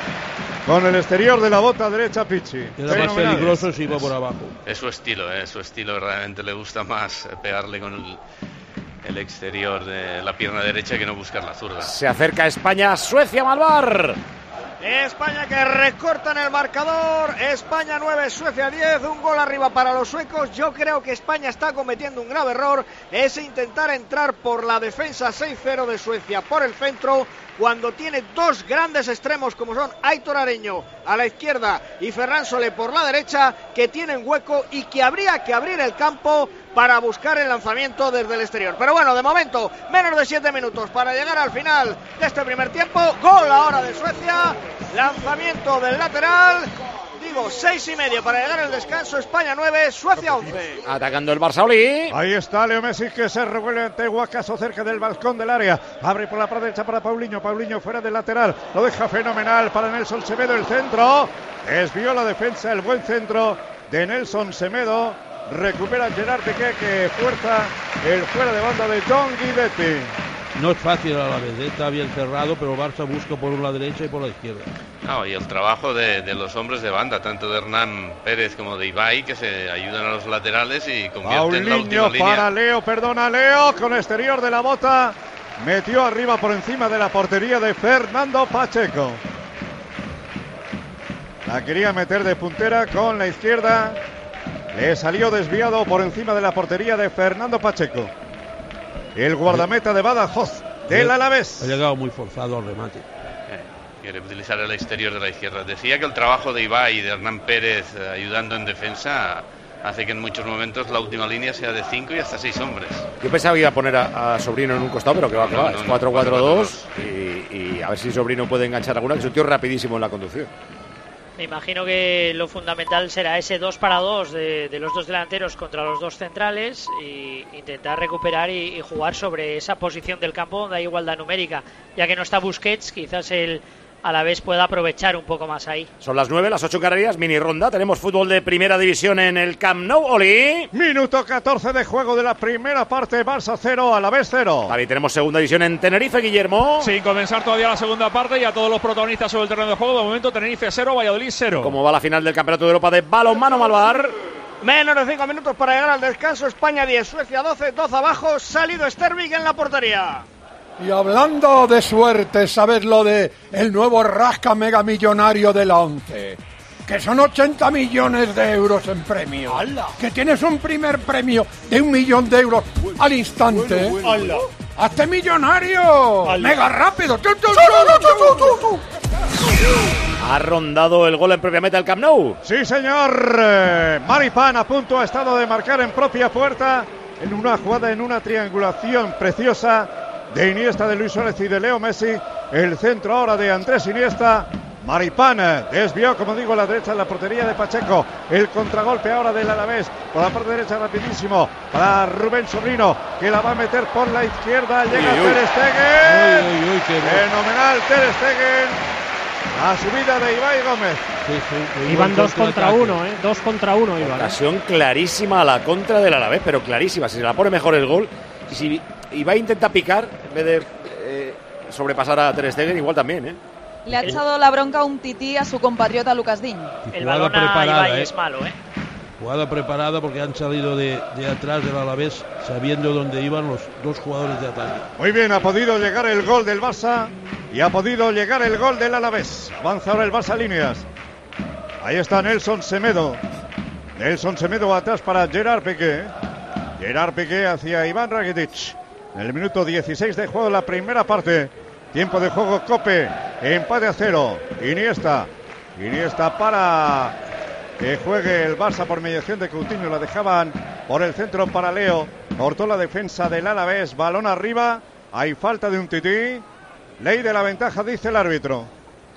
Con el exterior de la bota derecha, Pichi. Era más peligroso si iba por abajo. Es su estilo, ¿eh? Su estilo realmente le gusta más pegarle con el... el exterior de la pierna derecha que no buscar la zurda. Se acerca España, Suecia, Malvar. España que recorta en el marcador. España nueve, Suecia diez. Un gol arriba para los suecos. Yo creo que España está cometiendo un grave error. Es intentar entrar por la defensa seis cero de Suecia por el centro, cuando tiene dos grandes extremos como son Aitor Areño a la izquierda y Ferran Solé por la derecha, que tienen hueco y que habría que abrir el campo para buscar el lanzamiento desde el exterior. Pero bueno, de momento, menos de siete minutos para llegar al final de este primer tiempo. Gol ahora de Suecia, lanzamiento del lateral. Digo, seis y medio para llegar al descanso. España nueve, Suecia once. Atacando el Barça, Oli. Ahí está Leo Messi que se revuelve ante Guacaso cerca del balcón del área. Abre por la parte derecha para Paulinho. Paulinho fuera del lateral. Lo deja fenomenal para Nelson Semedo. El centro. Desvió la defensa. El buen centro de Nelson Semedo. Recupera Gerard Piqué que fuerza el fuera de banda de John Guidetti. No es fácil a la vez, ¿eh? Está bien cerrado, pero Barça busca por la derecha y por la izquierda. No, y el trabajo de, de los hombres de banda, tanto de Hernán Pérez como de Ibai, que se ayudan a los laterales y convierten la última línea. Para Leo, perdona Leo, con exterior de la bota, metió arriba por encima de la portería de Fernando Pacheco. La quería meter de puntera con la izquierda, le salió desviado por encima de la portería de Fernando Pacheco. El guardameta de Badajoz, del Alavés. Ha llegado muy forzado al remate. Eh, quiere utilizar el exterior de la izquierda. Decía que el trabajo de Ibai y de Hernán Pérez eh, ayudando en defensa hace que en muchos momentos la última línea sea de cinco y hasta seis hombres. Yo pensaba que iba a poner a, a Sobrino en un costado, pero que va, que no, va. No, es no, cuatro cuatro dos y, y a ver si Sobrino puede enganchar alguna, que es un tío rapidísimo en la conducción. Me imagino que lo fundamental será ese dos para dos de, de los dos delanteros contra los dos centrales y intentar recuperar y, y jugar sobre esa posición del campo donde hay igualdad numérica. Ya que no está Busquets, quizás el Alavés pueda aprovechar un poco más ahí. Son las nueve, las ocho Canarias, mini ronda. Tenemos fútbol de primera división en el Camp Nou, Oli. Minuto catorce de juego de la primera parte, Barça cero, Alavés cero. Vale, tenemos segunda división en Tenerife, Guillermo. Sin comenzar todavía la segunda parte, ya todos los protagonistas sobre el terreno de juego. De momento, Tenerife cero, Valladolid cero. ¿Cómo va la final del Campeonato de Europa de balonmano, Malvar? Menos de cinco minutos para llegar al descanso. España diez, Suecia doce, doce abajo. Salido Stervik en la portería. Y hablando de suerte, ¿sabes lo de el nuevo rasca mega millonario de la ONCE? Que son ochenta millones de euros en premio. ¡Hala! Que tienes un primer premio de un millón de euros al instante. Bueno, bueno. ¡Hazte millonario! ¡Hala! ¡Mega rápido! ¡Tú, tú, tú, tú, tú, tú! Ha rondado el gol en propia meta el Camp Nou. Sí, señor. Eh, Maripán a punto ha estado de marcar en propia puerta en una jugada, en una triangulación preciosa de Iniesta, de Luis Suárez y de Leo Messi. El centro ahora de Andrés Iniesta. Maripán desvió, como digo, a la derecha de la portería de Pacheco. El contragolpe ahora del Alavés por la parte derecha rapidísimo para Rubén Sobrino, que la va a meter por la izquierda. Llega uy, uy. Ter Stegen. Uy, uy, uy, qué Fenomenal Ter Stegen. La subida de Ibai Gómez. Sí, sí, Iban dos contra uno, ¿eh? Dos contra uno iban. Ocasión clarísima a la contra del Alavés, pero clarísima. Si se la pone mejor el gol. Y si Ibai intenta picar, en vez de eh, sobrepasar a Ter Stegen, igual también, ¿eh? Le ha echado la bronca un tití a su compatriota Lucas Diñ. El balón a Ibai es malo, ¿eh? Jugada preparada porque han salido de, de atrás del Alavés sabiendo dónde iban los dos jugadores de ataque. Muy bien, ha podido llegar el gol del Barça y ha podido llegar el gol del Alavés. Avanza ahora el Barça líneas. Ahí está Nelson Semedo. Nelson Semedo atrás para Gerard Piqué. Gerard Piqué hacia Iván Rakitic. En el minuto dieciséis de juego, la primera parte. Tiempo de juego, Cope. Empate a cero. Iniesta. Iniesta para que juegue el Barça por mediación de Coutinho. La dejaban por el centro para Leo. Cortó la defensa del Alavés. Balón arriba. Hay falta de un tití. Ley de la ventaja, dice el árbitro.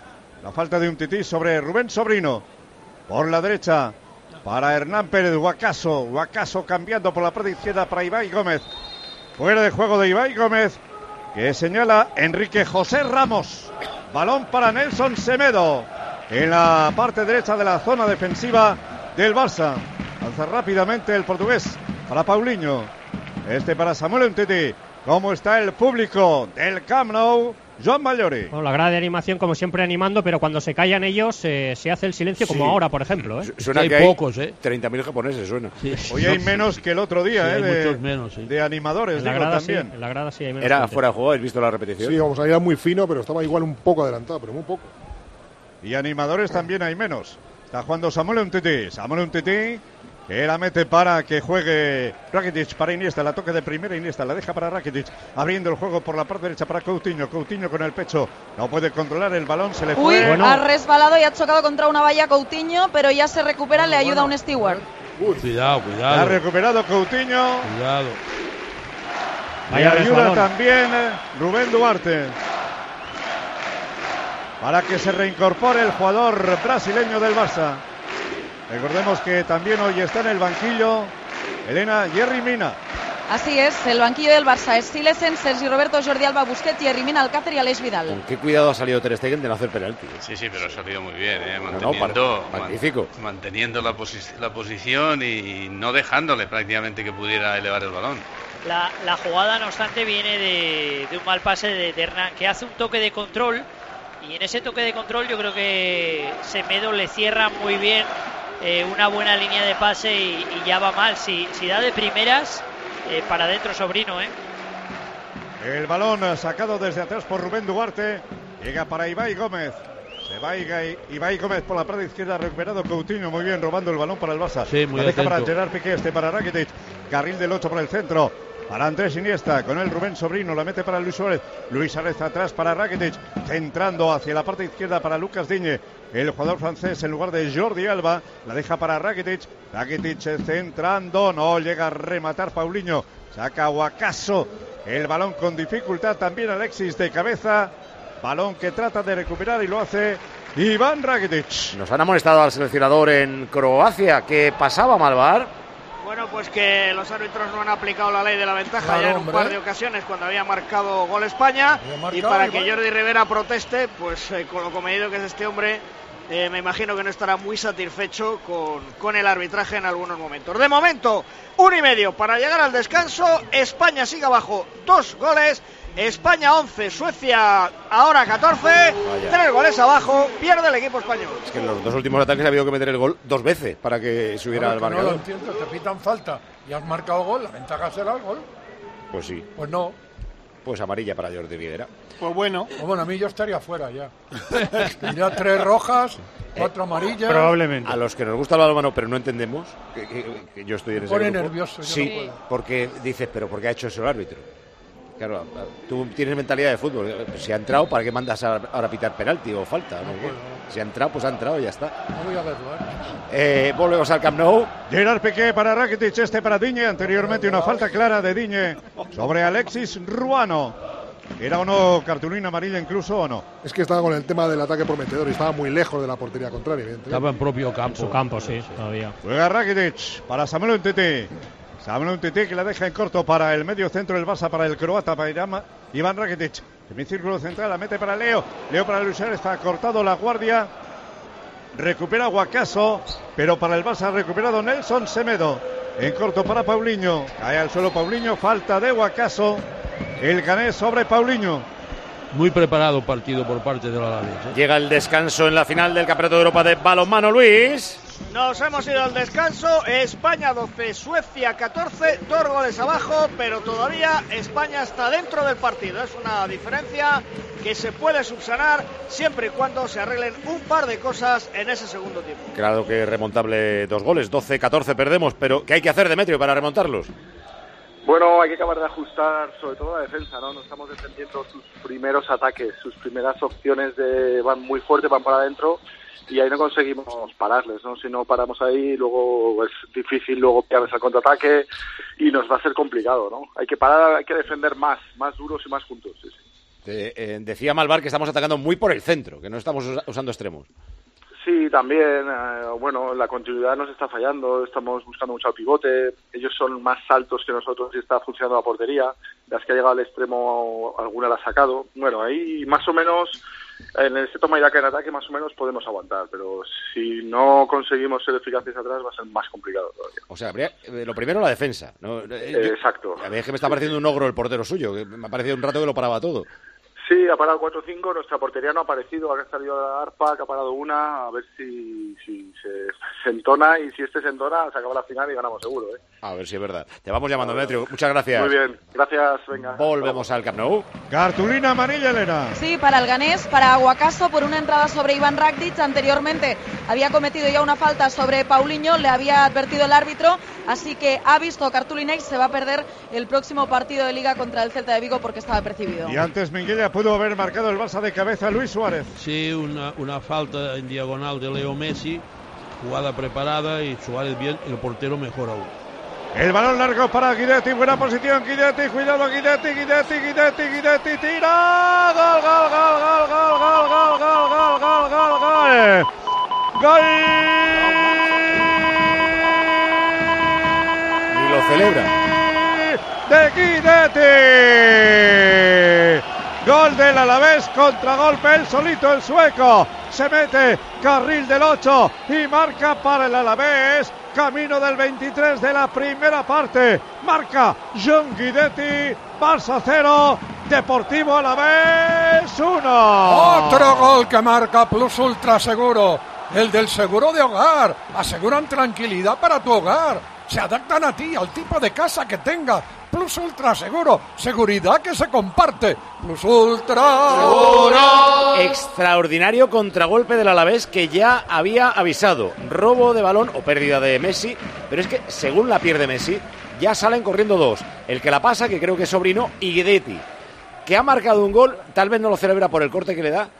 La falta de un tití sobre Rubén Sobrino. Por la derecha para Hernán Pérez. Guacaso. Guacaso cambiando por la parte izquierda para Ibai Gómez. Fuera de juego de Ibai Gómez, que señala Enrique José Ramos. Balón para Nelson Semedo en la parte derecha de la zona defensiva del Barça. Lanza rápidamente el portugués para Paulinho. Este para Samuel Umtiti. ¿Cómo está el público del Camp Nou? Joan Mallori. Bueno, la grada de animación, como siempre, animando, pero cuando se callan ellos, eh, se hace el silencio, como Sí. ahora, por ejemplo. ¿eh? Suena hay que hay pocos, ¿eh? treinta mil japoneses, suena. Sí. Hoy hay menos que el otro día, Sí, ¿eh? hay De, muchos menos, sí. de animadores, En la digo, grada también. sí, en la grada sí hay menos Era gente. fuera de juego, ¿habéis visto la repetición? Sí, vamos, ahí era muy fino, pero estaba igual un poco adelantado, pero muy poco. Y animadores también hay menos. Está jugando Samuel Umtiti. Samuel Umtiti, que la mete para que juegue Rakitic para Iniesta. La toque de primera Iniesta. La deja para Rakitic. Abriendo el juego por la parte derecha para Coutinho. Coutinho con el pecho. No puede controlar el balón. Se le Uy, fue. Bueno. ha resbalado y ha chocado contra una valla Coutinho, pero ya se recupera, le ayuda un steward. Cuidado, Ha cuidado. recuperado Coutinho. Cuidado. Y Vaya ayuda resbalón. también eh, Rubén Duarte. Para que se reincorpore el jugador brasileño del Barça. Recordemos que también hoy está en el banquillo Elena Yerry Mina. Así es, el banquillo del Barça es Silesen, Sergi Roberto, Jordi Alba, Busquets, Yerry Mina, Alcácer y Aleix Vidal. Con qué cuidado ha salido Ter Stegen de no hacer penalti. Sí, sí, pero ha salido muy bien, ¿eh? Manteniendo, no, no, magnífico. Man, manteniendo la, posi la posición y no dejándole prácticamente que pudiera elevar el balón. La, la jugada, no obstante, viene de, de un mal pase de, de Hernán, que hace un toque de control, y en ese toque de control yo creo que Semedo le cierra muy bien eh, una buena línea de pase y, y ya va mal. Si, si da de primeras, eh, para adentro Sobrino, ¿eh? El balón sacado desde atrás por Rubén Duarte, llega para Ibai Gómez. Se va Ibai, Ibai Gómez por la parte izquierda, recuperado Coutinho, muy bien, robando el balón para el Barça. Sí, muy la deja atento. para Gerard Piqué, este para Rakitic, carril del ocho para el centro, para Andrés Iniesta, con el Rubén Sobrino, la mete para Luis Suárez, Luis Suárez atrás para Rakitic, centrando hacia la parte izquierda para Lucas Digne, el jugador francés en lugar de Jordi Alba, la deja para Rakitic, Rakitic centrando, no llega a rematar Paulinho, saca Guacaso, el balón con dificultad, también Alexis de cabeza, balón que trata de recuperar y lo hace Iván Rakitic. Nos han amonestado al seleccionador en Croacia. ¿Qué pasaba, Malvar? Bueno, pues que los árbitros no han aplicado la ley de la ventaja Claro, ya en hombre. un par de ocasiones cuando había marcado gol España, marcado, y para igual. que Jordi Rivera proteste, pues eh, con lo comedido que es este hombre, eh, me imagino que no estará muy satisfecho con, con el arbitraje en algunos momentos. De momento, un y medio para llegar al descanso. España sigue abajo, dos goles. España once, Suecia ahora catorce, Vaya. tres goles abajo, pierde el equipo español. Es que en los dos últimos ataques ha habido que meter el gol dos veces para que subiera Claro, al que no lo marcador. entiendo, te pitan falta y has marcado gol, la ventaja será el gol. Pues sí. Pues no. Pues amarilla para Jordi Rivera. Pues bueno. Pues bueno, a mí yo estaría fuera ya. Tendría tres rojas, cuatro amarillas. Probablemente. A los que nos gusta el balonmano pero no entendemos, que, que- que yo estoy en ese Pone grupo. nervioso, yo Sí, no puedo. porque dices, pero ¿por qué ha hecho eso el árbitro? Claro, tú tienes mentalidad de fútbol. Si ha entrado, ¿para qué mandas a- ahora a pitar penalti o falta? ¿no? Si ha entrado, pues ha entrado y ya está. No voy a verlo, ¿eh? Eh, volvemos al Camp Nou. Gerard Piqué para Rakitic, este para Digne, anteriormente una falta clara de Digne sobre Alexis Ruano. ¿Era o no cartulina amarilla incluso o no? Es que estaba con el tema del ataque prometedor y estaba muy lejos de la portería contraria, evidentemente. Estaba en propio campo. Su campo, sí, todavía. Juega Rakitic para Samuel Umtiti. Samuel Umtiti que la deja en corto para el medio centro del Barça, para el croata, para Irama, Iván Rakitic. Semicírculo central, la mete para Leo. Leo para Luis Suárez, está cortado la guardia. Recupera Guacaso, pero para el Barça ha recuperado Nelson Semedo. En corto para Paulinho. Cae al suelo Paulinho, falta de Guacaso. El ganés sobre Paulinho. Muy preparado partido por parte del Alavés, ¿eh? Llega el descanso en la final del Campeonato de Europa de balonmano, Luis. Nos hemos ido al descanso. España doce, Suecia catorce, dos goles abajo, pero todavía España está dentro del partido. Es una diferencia que se puede subsanar siempre y cuando se arreglen un par de cosas en ese segundo tiempo. Claro que es remontable dos goles, doce catorce perdemos, pero ¿qué hay que hacer, Demetrio, para remontarlos? Bueno, hay que acabar de ajustar sobre todo la defensa, ¿no? No estamos defendiendo sus primeros ataques, sus primeras opciones de van muy fuerte, van para adentro y ahí no conseguimos pararles, ¿no? Si no paramos ahí, luego es difícil luego pillarles al contraataque y nos va a ser complicado, ¿no? Hay que parar, hay que defender más, más duros y más juntos, sí, sí. Eh, eh, decía Malvar que estamos atacando muy por el centro, que no estamos usa- usando extremos. Sí, también, eh, bueno, la continuidad nos está fallando, estamos buscando mucho al pivote, ellos son más altos que nosotros y está funcionando la portería, las que ha llegado al extremo alguna la ha sacado, bueno, ahí más o menos, en ese toma y daca en ataque más o menos podemos aguantar, pero si no conseguimos ser eficaces atrás va a ser más complicado todavía. O sea, habría, eh, lo primero la defensa, ¿no? Eh, yo- Exacto. A ver, es que me está pareciendo un ogro el portero suyo, que me ha parecido un rato que lo paraba todo. Sí, ha parado cuatro cinco, nuestra portería no ha aparecido, ha salido la Arpa, que ha parado una, a ver si, si se, se entona y si este se entona, se acaba la final y ganamos seguro, ¿eh? A ver si es verdad. Te vamos llamando, Demetrio. Muchas gracias. Muy bien, gracias, venga. Volvemos al Camp Nou. Cartulina amarilla, Elena. Sí, para el ganés, para Guacaso, por una entrada sobre Iván Rakitic. Anteriormente había cometido ya una falta sobre Paulinho, le había advertido el árbitro, así que ha visto cartulina y se va a perder el próximo partido de Liga contra el Celta de Vigo porque estaba percibido. Y antes Minguella pudo haber marcado el Barça de cabeza Luis Suárez. Sí, una, una falta en diagonal de Leo Messi, jugada preparada y Suárez bien, el portero mejor aún. El balón largo para Guidetti, buena posición, Guidetti, cuidado Guidetti, Guidetti, Guidetti, Guidetti, tira, gol, gol, gol, gol, gol, gol, gol, gol, gol, gol, gol, gol, gol. celebra. De Guidetti. Gol del Alavés, contragolpe, el solito, el sueco. Se mete carril del ocho y marca para el Alavés. Camino del veintitrés de la primera parte. Marca John Guidetti. Barça cero, Deportivo Alavés uno. Otro gol que marca Plus Ultra Seguro. El del seguro de hogar. Aseguran tranquilidad para tu hogar. Se adaptan a ti, al tipo de casa que tengas. Plus Ultra Seguro. Seguridad que se comparte. Plus Ultra Seguro. Extraordinario contragolpe del Alavés que ya había avisado. Robo de balón o pérdida de Messi. Pero es que según la pierde Messi, ya salen corriendo dos. El que la pasa, que creo que es Sobrino, y Guidetti, que ha marcado un gol. Tal vez no lo celebra por el corte que le da.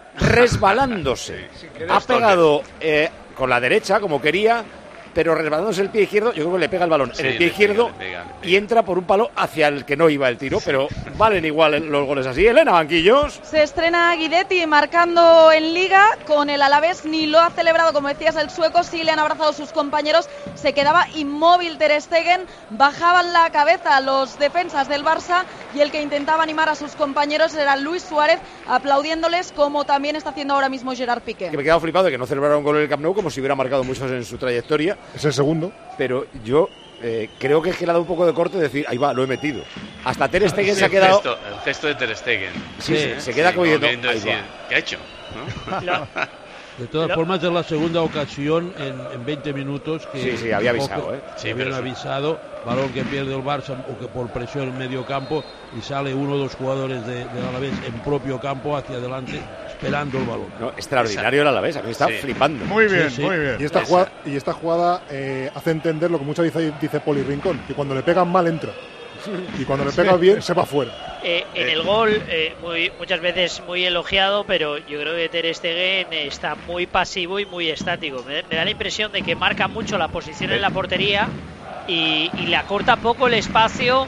Resbalándose. Ha pegado eh, con la derecha, como quería, pero resbalándose el pie izquierdo, yo creo que le pega el balón sí, en el pie izquierdo pega, le pega, le pega. Y entra por un palo hacia el que no iba el tiro, pero valen igual los goles así. Elena, banquillos. Se estrena Guidetti marcando en Liga con el Alavés, ni lo ha celebrado, como decías, el sueco, sí le han abrazado sus compañeros, se quedaba inmóvil Ter Stegen, bajaban la cabeza los defensas del Barça y el que intentaba animar a sus compañeros era Luis Suárez, aplaudiéndoles como también está haciendo ahora mismo Gerard Piqué. Que me he quedado flipado de que no celebrara un gol en el Camp Nou como si hubiera marcado muchos en su trayectoria. Es el segundo. Pero yo eh, creo que es que le ha dado un poco de corte de decir, ahí va, lo he metido. Hasta Ter Stegen sí, se ha quedado... Gesto, el gesto de Ter Stegen. Sí, sí, sí se queda sí, como diciendo, decir, ¿qué ha hecho? ¿No? De todas Pero... formas, es la segunda ocasión en, en veinte minutos que... Sí, sí, había avisado, ¿eh? Sí, habían pero avisado, balón que pierde el Barça o que por presión en medio campo y sale uno o dos jugadores de, de Alavés en propio campo hacia adelante esperando el balón. No, extraordinario el Alavés, a mí está sí. flipando. Muy bien, sí, sí. muy bien. Y esta jugada, y esta jugada eh, hace entender lo que muchas veces dice, dice Poli Rincón, que cuando le pegan mal entra. Y cuando le pega bien se va fuera. Eh, en el gol, eh, muy, muchas veces muy elogiado, pero yo creo que Ter Stegen está muy pasivo y muy estático. Me, me da la impresión de que marca mucho la posición en la portería y, y le acorta poco el espacio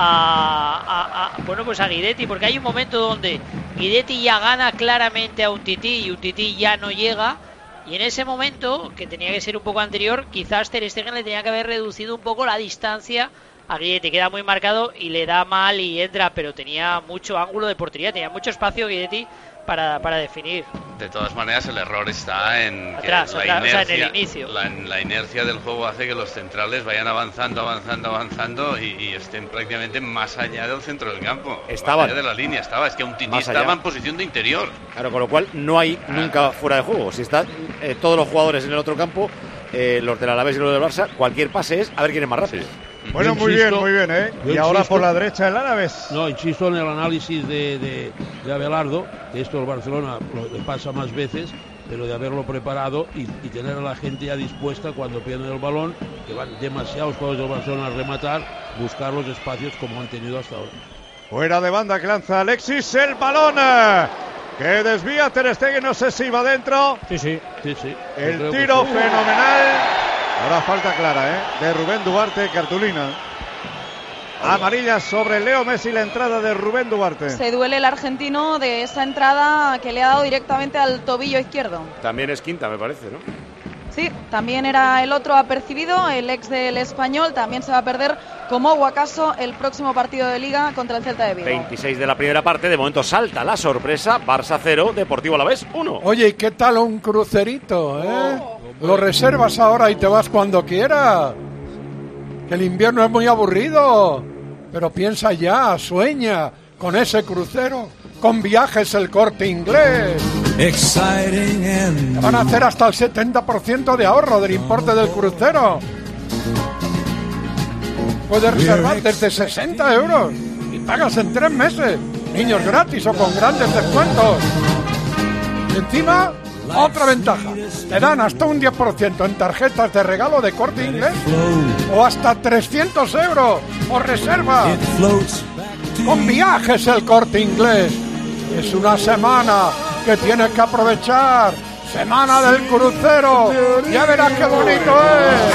a, a, a bueno pues a Guidetti, porque hay un momento donde Guidetti ya gana claramente a Umtiti y Umtiti ya no llega. Y en ese momento, que tenía que ser un poco anterior, quizás Ter Stegen le tenía que haber reducido un poco la distancia a Guidetti, queda muy marcado y le da mal y entra, pero tenía mucho ángulo de portería, tenía mucho espacio Guidetti para, para definir. De todas maneras, el error está en que atrás, la, atrás, inercia, o sea, en el inicio. La, la inercia del juego hace que los centrales vayan avanzando, avanzando, avanzando y, y estén prácticamente más allá del centro del campo. Estaban. Más allá de la línea, estaba. Es que un Titi estaba en posición de interior. Claro, con lo cual no hay ah. nunca fuera de juego. Si están eh, todos los jugadores en el otro campo, eh, los del Alavés y los del Barça, cualquier pase es a ver quién es más rápido. Sí. Bueno, muy bien, muy bien, ¿eh? Y insisto, ahora por la derecha el Alavés. No, insisto en el análisis de, de, de Abelardo, que esto el Barcelona lo, le pasa más veces, pero de haberlo preparado y, y tener a la gente ya dispuesta cuando pierden el balón, que van demasiados jugadores del Barcelona a rematar, buscar los espacios como han tenido hasta ahora. Fuera de banda que lanza Alexis, el balón eh, que desvía Ter Stegen, no sé si va dentro. Sí, sí, sí, sí. El tiro sí. fenomenal. Ahora falta clara, ¿eh? De Rubén Duarte, cartulina. Amarilla sobre Leo Messi, la entrada de Rubén Duarte. Se duele el argentino de esa entrada que le ha dado directamente al tobillo izquierdo. También es quinta, me parece, ¿no? Sí, también era el otro apercibido, el ex del Español, también se va a perder como Guacaso el próximo partido de Liga contra el Celta de Vigo. veintiséis de la primera parte, de momento salta la sorpresa, Barça cero, Deportivo Alavés uno. Oye, ¿y qué tal un crucerito, eh? Oh, Lo reservas ahora y te vas cuando quieras. Que el invierno es muy aburrido, pero piensa ya, sueña con ese crucero, con Viajes El Corte Inglés. Van a hacer hasta el setenta por ciento de ahorro del importe del crucero. Puedes reservar desde sesenta euros y pagas en tres meses. Niños gratis o con grandes descuentos. Y encima, otra ventaja. Te dan hasta un diez por ciento en tarjetas de regalo de Corte Inglés o hasta trescientos euros por reserva. Con Viajes El Corte Inglés. Es una semana que tienes que aprovechar. Semana del crucero. Ya verás qué bonito es.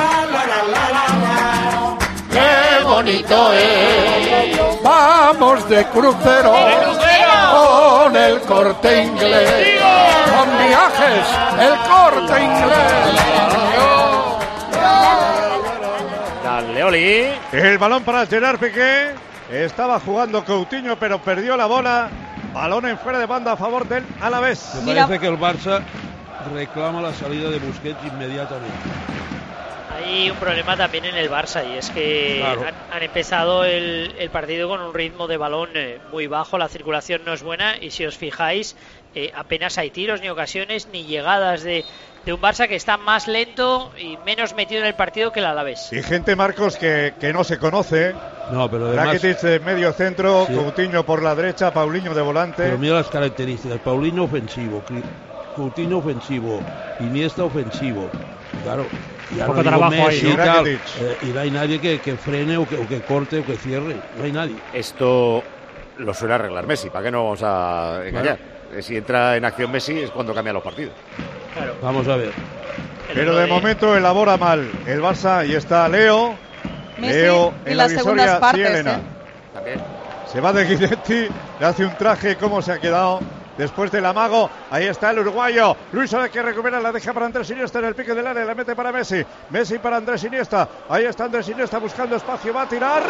¡Qué bonito es! Vamos de crucero con El Corte Inglés. Con Viajes El Corte Inglés. La, Leoli. El balón para Gerard Piqué. Estaba jugando Coutinho, pero perdió la bola. Balón en fuera de banda a favor del Alavés. Me parece que el Barça reclama la salida de Busquets inmediatamente. Hay un problema también en el Barça y es que Claro. han, han empezado el, el partido con un ritmo de balón eh, muy bajo, la circulación no es buena y si os fijáis eh, apenas hay tiros ni ocasiones ni llegadas de, de un Barça que está más lento y menos metido en el partido que el Alavés. Y gente, Marcos, que, que no se conoce. No, pero además... Rakitic de medio centro, Sí. Coutinho por la derecha, Paulinho de volante. Pero mira las características. Paulinho ofensivo, Cri- Coutinho ofensivo, Iniesta ofensivo. Claro, ya Poco no digo trabajo Messi ahí, y ¿no? tal, Rakitic. eh, y no hay nadie que, que frene o que, o que corte o que cierre. No hay nadie. Esto lo suele arreglar Messi, ¿para qué no vamos a engañar? Eh, Si entra en acción Messi es cuando cambian los partidos. Claro. Vamos a ver. Pero de momento elabora mal el Barça y está Leo. Messi Leo y en las la segundas visoria, partes, sí, Elena. ¿eh? También. Se va de Guidetti, le hace un traje, cómo se ha quedado después del amago. Ahí está el uruguayo. Luis Suárez que recupera, la deja para Andrés Iniesta en el pique del área, la mete para Messi. Messi para Andrés Iniesta. Ahí está Andrés Iniesta buscando espacio, va a tirar.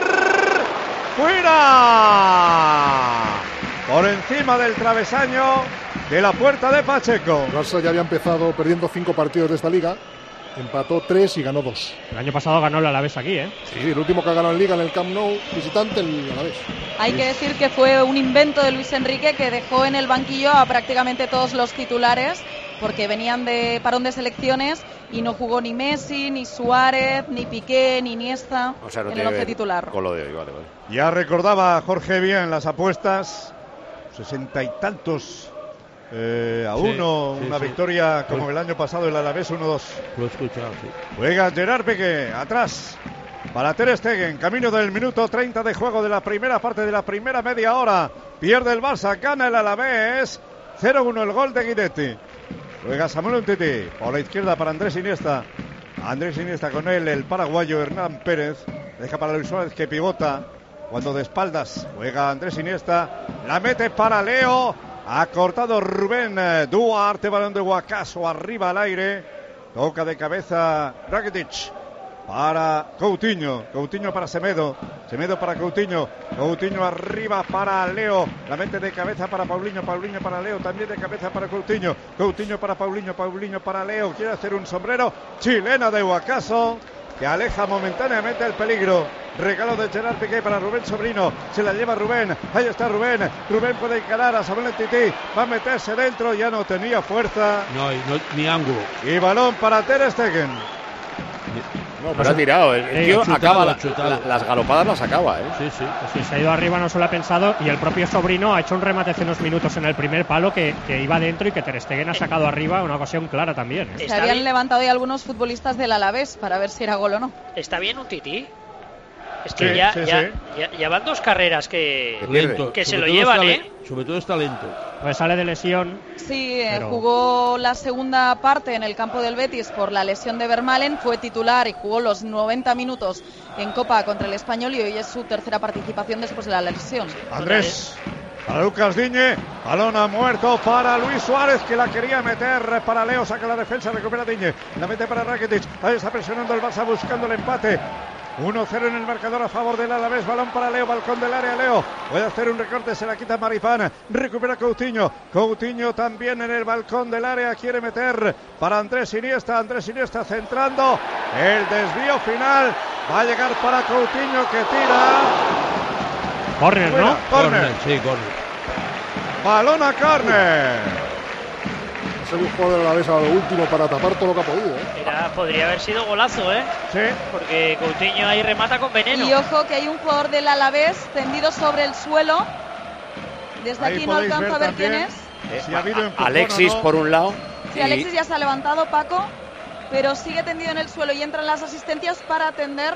¡Fuera! Por encima del travesaño de la puerta de Pacheco. El Barça ya había empezado perdiendo cinco partidos de esta liga. Empató tres y ganó dos. El año pasado ganó el Alavés aquí, ¿eh? Sí, el último que ha ganado en liga en el Camp Nou, visitante, el Alavés. Hay que decir que fue un invento de Luis Enrique que dejó en el banquillo a prácticamente todos los titulares porque venían de parón de selecciones y no jugó ni Messi, ni Suárez, ni Piqué, ni Iniesta O sea, no en tiene el que once ver titular. con lo de hoy, vale, vale. Ya recordaba Jorge bien las apuestas. Sesenta y tantos eh, a Sí, uno. sí, una sí. victoria como Pues- el año pasado el Alavés uno dos. Lo he escuchado, sí. Juega Gerard Piqué, atrás para Ter Stegen, camino del minuto treinta de juego de la primera parte de la primera media hora. Pierde el Barça, gana el Alavés, cero uno el gol de Guidetti. Juega Samuel Umtiti, por la izquierda para Andrés Iniesta. Andrés Iniesta con él, el paraguayo Hernán Pérez. Deja para Luis Suárez que pivota cuando de espaldas. Juega Andrés Iniesta, la mete para Leo. Ha cortado Rubén eh, Duarte, balón de Guacaso arriba al aire. Toca de cabeza Rakitic para Coutinho. Coutinho para Semedo. Semedo para Coutinho. Coutinho arriba para Leo. La mete de cabeza para Paulinho. Paulinho para Leo. También de cabeza para Coutinho. Coutinho para Paulinho. Paulinho para Leo. Quiere hacer un sombrero. Chilena de Guacaso, que aleja momentáneamente el peligro. Regalo de Gerard Piqué para Rubén Sobrino. Se la lleva Rubén. Ahí está Rubén. Rubén puede encarar a Samuel Tití. Va a meterse dentro. Ya no tenía fuerza. No, y no- ni ángulo. Y balón para Ter Stegen. No, pero ha tirado. El, el Eh, tío chutado, acaba la- chutado. la- las galopadas las acaba, ¿eh? Sí, sí. Sí, se ha ido arriba, no se lo ha pensado y el propio Sobrino ha hecho un remate hace unos minutos en el primer palo que, que iba dentro y que Ter Stegen ha sacado arriba una ocasión clara también. ¿eh? Se habían levantado ya algunos futbolistas del Alavés para ver si era gol o no. ¿Está bien un tití? Es que Sí, ya, sí, ya, sí. ya, ya van dos carreras que, Lento. que se Sobre lo todo llevan, está le- ¿eh? Sobre todo está lento. Pues sale de lesión. Sí, eh, Pero- jugó la segunda parte en el campo del Betis por la lesión de Vermaelen, fue titular y jugó los noventa minutos en Copa contra el Español y hoy es su tercera participación después de la lesión. Andrés. Para Lucas Diñe, balón ha muerto para Luis Suárez que la quería meter para Leo, saca la defensa, recupera Diñe, la mete para Rakitic, ahí está presionando el Barça buscando el empate. uno cero en el marcador a favor del Alavés, balón para Leo, balcón del área, Leo puede hacer un recorte, se la quita Maripán, recupera Coutinho, Coutinho también en el balcón del área, quiere meter para Andrés Iniesta, Andrés Iniesta centrando, el desvío final va a llegar para Coutinho que tira. Corner, Fuera, ¿no? córner. Sí, corner. Balón a córner. Se buscó de la vez a lo último para tapar todo lo que ha podido. ¿eh? Era, podría haber sido golazo, ¿eh? Sí. Porque Coutinho ahí remata con veneno. Y ojo que hay un jugador del Alavés tendido sobre el suelo. Desde Ahí aquí no podéis alcanzo a ver quién también es. si ha habido empujón Alexis o no. por un lado. Sí, y- Alexis ya se ha levantado, Paco, pero sigue tendido en el suelo y entran las asistencias para atender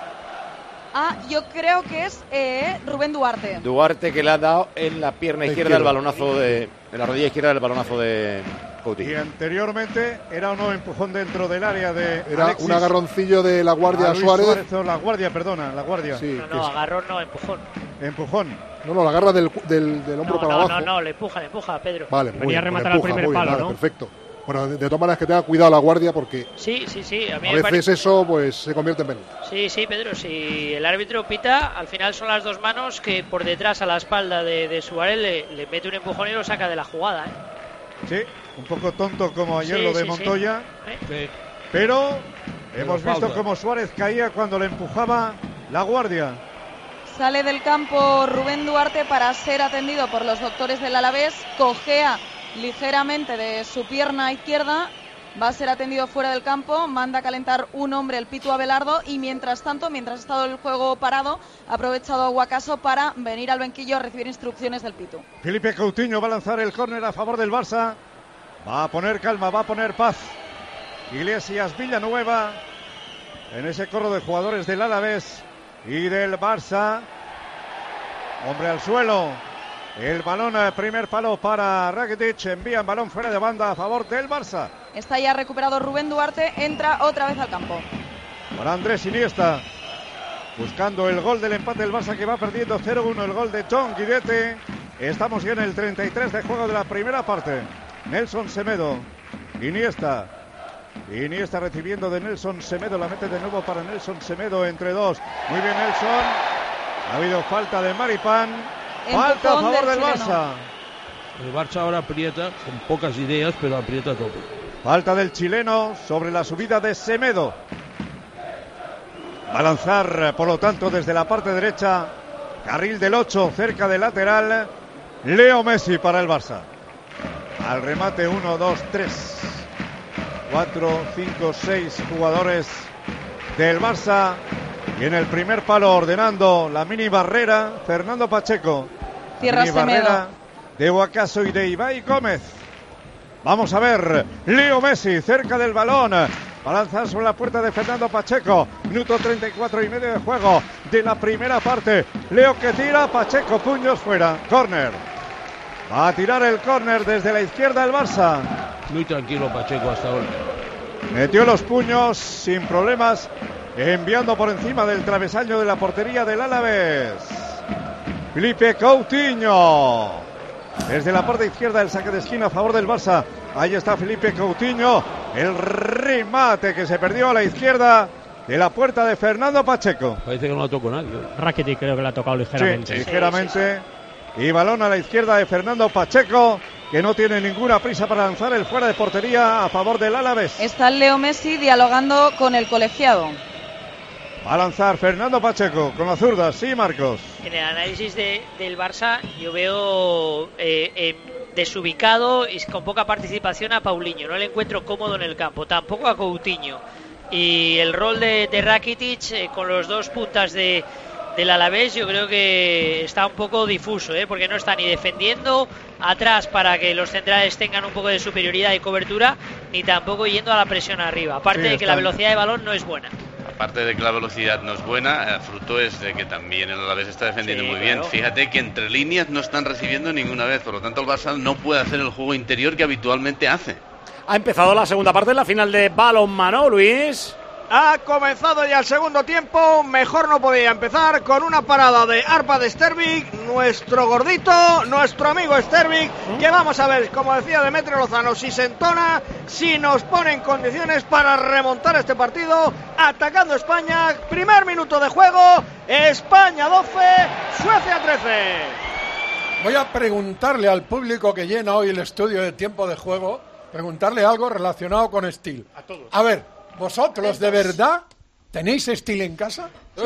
a, yo creo que es eh, Rubén Duarte. Duarte que le ha dado en la pierna La izquierda el izquierda. balonazo de. En la rodilla izquierda del balonazo de Y Coutinho. anteriormente era o no empujón dentro del área de Era Alexis un agarroncillo de la guardia a Luis Suárez. o la guardia, perdona, la guardia. Sí, No, que no, es- agarrón no, empujón. Empujón. no, no, la agarra del, del, del hombro No, para no, abajo. no, no, le empuja, le empuja, Pedro. Vale, muy Venía a bien, rematar empuja, al primer muy bien, palo, vale, ¿no? Perfecto. Bueno, de, de todas maneras que tenga cuidado la guardia porque Sí, sí, sí. A, mí a me veces parece- eso pues se convierte en penalti. Sí, sí, Pedro, si el árbitro pita, al final son las dos manos que por detrás a la espalda de, de Suárez le, le mete un empujón y lo saca de la jugada, ¿eh? Sí, un poco tonto como ayer Sí, lo de sí, sí. Montoya, Sí. pero Pero hemos falta. visto cómo Suárez caía cuando le empujaba la guardia. Sale del campo Rubén Duarte para ser atendido por los doctores del Alavés. Cojea ligeramente de su pierna izquierda. Va a ser atendido fuera del campo. Manda a calentar un hombre, el Pitu Abelardo. Y mientras tanto, mientras ha estado el juego parado, ha aprovechado Guacaso para venir al banquillo a recibir instrucciones del Pitu. Felipe Coutinho va a lanzar el córner a favor del Barça. Va a poner calma, va a poner paz. Iglesias Villanueva en ese corro de jugadores del Alavés y del Barça. Hombre al suelo. El balón, eh, primer palo para Rakitic. Envían balón fuera de banda a favor del Barça. Está ya recuperado Rubén Duarte. Entra otra vez al campo. Para Andrés Iniesta. Buscando el gol del empate del Barça que va perdiendo cero uno. El gol de John Guidetti. Estamos ya en el treinta y tres de juego de la primera parte. Nelson Semedo. Iniesta. Iniesta recibiendo de Nelson Semedo. La mete de nuevo para Nelson Semedo entre dos. Muy bien Nelson. Ha habido falta de Maripán. Falta a Empujón favor del del chileno. Barça. El Barça ahora aprieta, con pocas ideas, pero aprieta a tope. Falta del chileno sobre la subida de Semedo. Va a lanzar, por lo tanto, desde la parte derecha, carril del ocho, cerca del lateral, Leo Messi para el Barça. Al remate uno, dos, tres, cuatro, cinco, seis jugadores del Barça. Y en el primer palo ordenando la mini barrera, Fernando Pacheco. La Cierra mini Semedo. barrera de Guacaso y de Ibai Gómez. Vamos a ver, Leo Messi cerca del balón. Va a lanzar sobre la puerta de Fernando Pacheco. Minuto treinta y cuatro y medio de juego de la primera parte. Leo que tira, Pacheco, puños fuera. Córner. Va a tirar el córner desde la izquierda el Barça. Muy tranquilo Pacheco hasta ahora. Metió los puños sin problemas, enviando por encima del travesaño de la portería del Alavés. Felipe Coutinho. Desde la parte izquierda el saque de esquina a favor del Barça. Ahí está Felipe Coutinho. El remate que se perdió a la izquierda de la puerta de Fernando Pacheco. Parece que no la tocó nadie. Rakitic creo que le ha tocado ligeramente. Sí, ligeramente. Y balón a la izquierda de Fernando Pacheco, que no tiene ninguna prisa para lanzar el fuera de portería a favor del Alavés. Está Leo Messi dialogando con el colegiado. Va a lanzar Fernando Pacheco con la zurda. Sí, Marcos. En el análisis de, del Barça yo veo eh, eh, desubicado y con poca participación a Paulinho. No le encuentro cómodo en el campo, tampoco a Coutinho. Y el rol de, de Rakitic eh, con los dos puntas de, del Alavés yo creo que está un poco difuso, ¿eh? Porque no está ni defendiendo atrás para que los centrales tengan un poco de superioridad y cobertura, ni tampoco yendo a la presión arriba. Aparte Sí, de que está- la velocidad de balón no es buena. Aparte de que la velocidad no es buena, eh, fruto es de que también el Alavés está defendiendo Sí, muy bien. claro. Fíjate que entre líneas no están recibiendo ninguna vez, por lo tanto el Barça no puede hacer el juego interior que habitualmente hace. Ha empezado la segunda parte, la final de balonmano, Luis. Ha comenzado ya el segundo tiempo, mejor no podía empezar con una parada de Arpa de Stervik, nuestro gordito, nuestro amigo Stervik, que vamos a ver, como decía Demetrio Lozano, si se entona, si nos pone en condiciones para remontar este partido, atacando España, primer minuto de juego, España doce, Suecia trece. Voy a preguntarle al público que llena hoy el estudio de tiempo de juego, preguntarle algo relacionado con Steel. A todos. A ver, ¿vosotros de verdad tenéis Steel en casa? ¡Sí!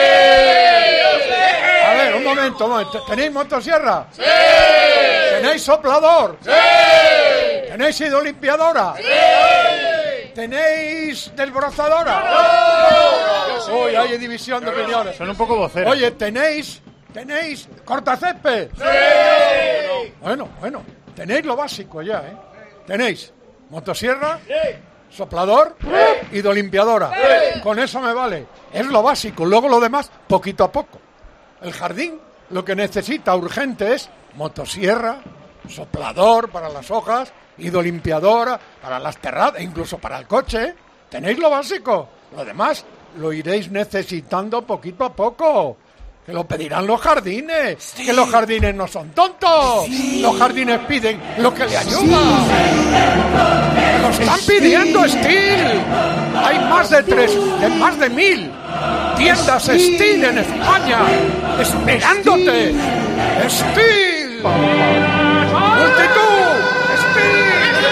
A ver, un momento, un momento. ¿Tenéis motosierra? ¡Sí! ¿Tenéis soplador? ¡Sí! ¿Tenéis hidrolimpiadora? ¡Sí! ¿Tenéis desbrozadora? ¡No! Uy, hay división de opiniones. Son un poco voceros. Oye, ¿tenéis, tenéis cortacésped? ¡Sí! Bueno, bueno, tenéis lo básico ya, ¿eh? Tenéis motosierra, soplador, hidrolimpiadora. ¡Sí! Con eso me vale. Es lo básico. Luego lo demás, poquito a poco. El jardín lo que necesita urgente es motosierra, soplador para las hojas, hidrolimpiadora para las terrazas e incluso para el coche. Tenéis lo básico. Lo demás lo iréis necesitando poquito a poco. Que lo pedirán los jardines. Sí. Que los jardines no son tontos. Sí. Los jardines piden lo que le ayuda. Sí. Lo están Steel. pidiendo, Steel. Hay más de tres, de más de mil tiendas Steel, Steel en España esperándote. Steel. Steel. Multitud. Steel.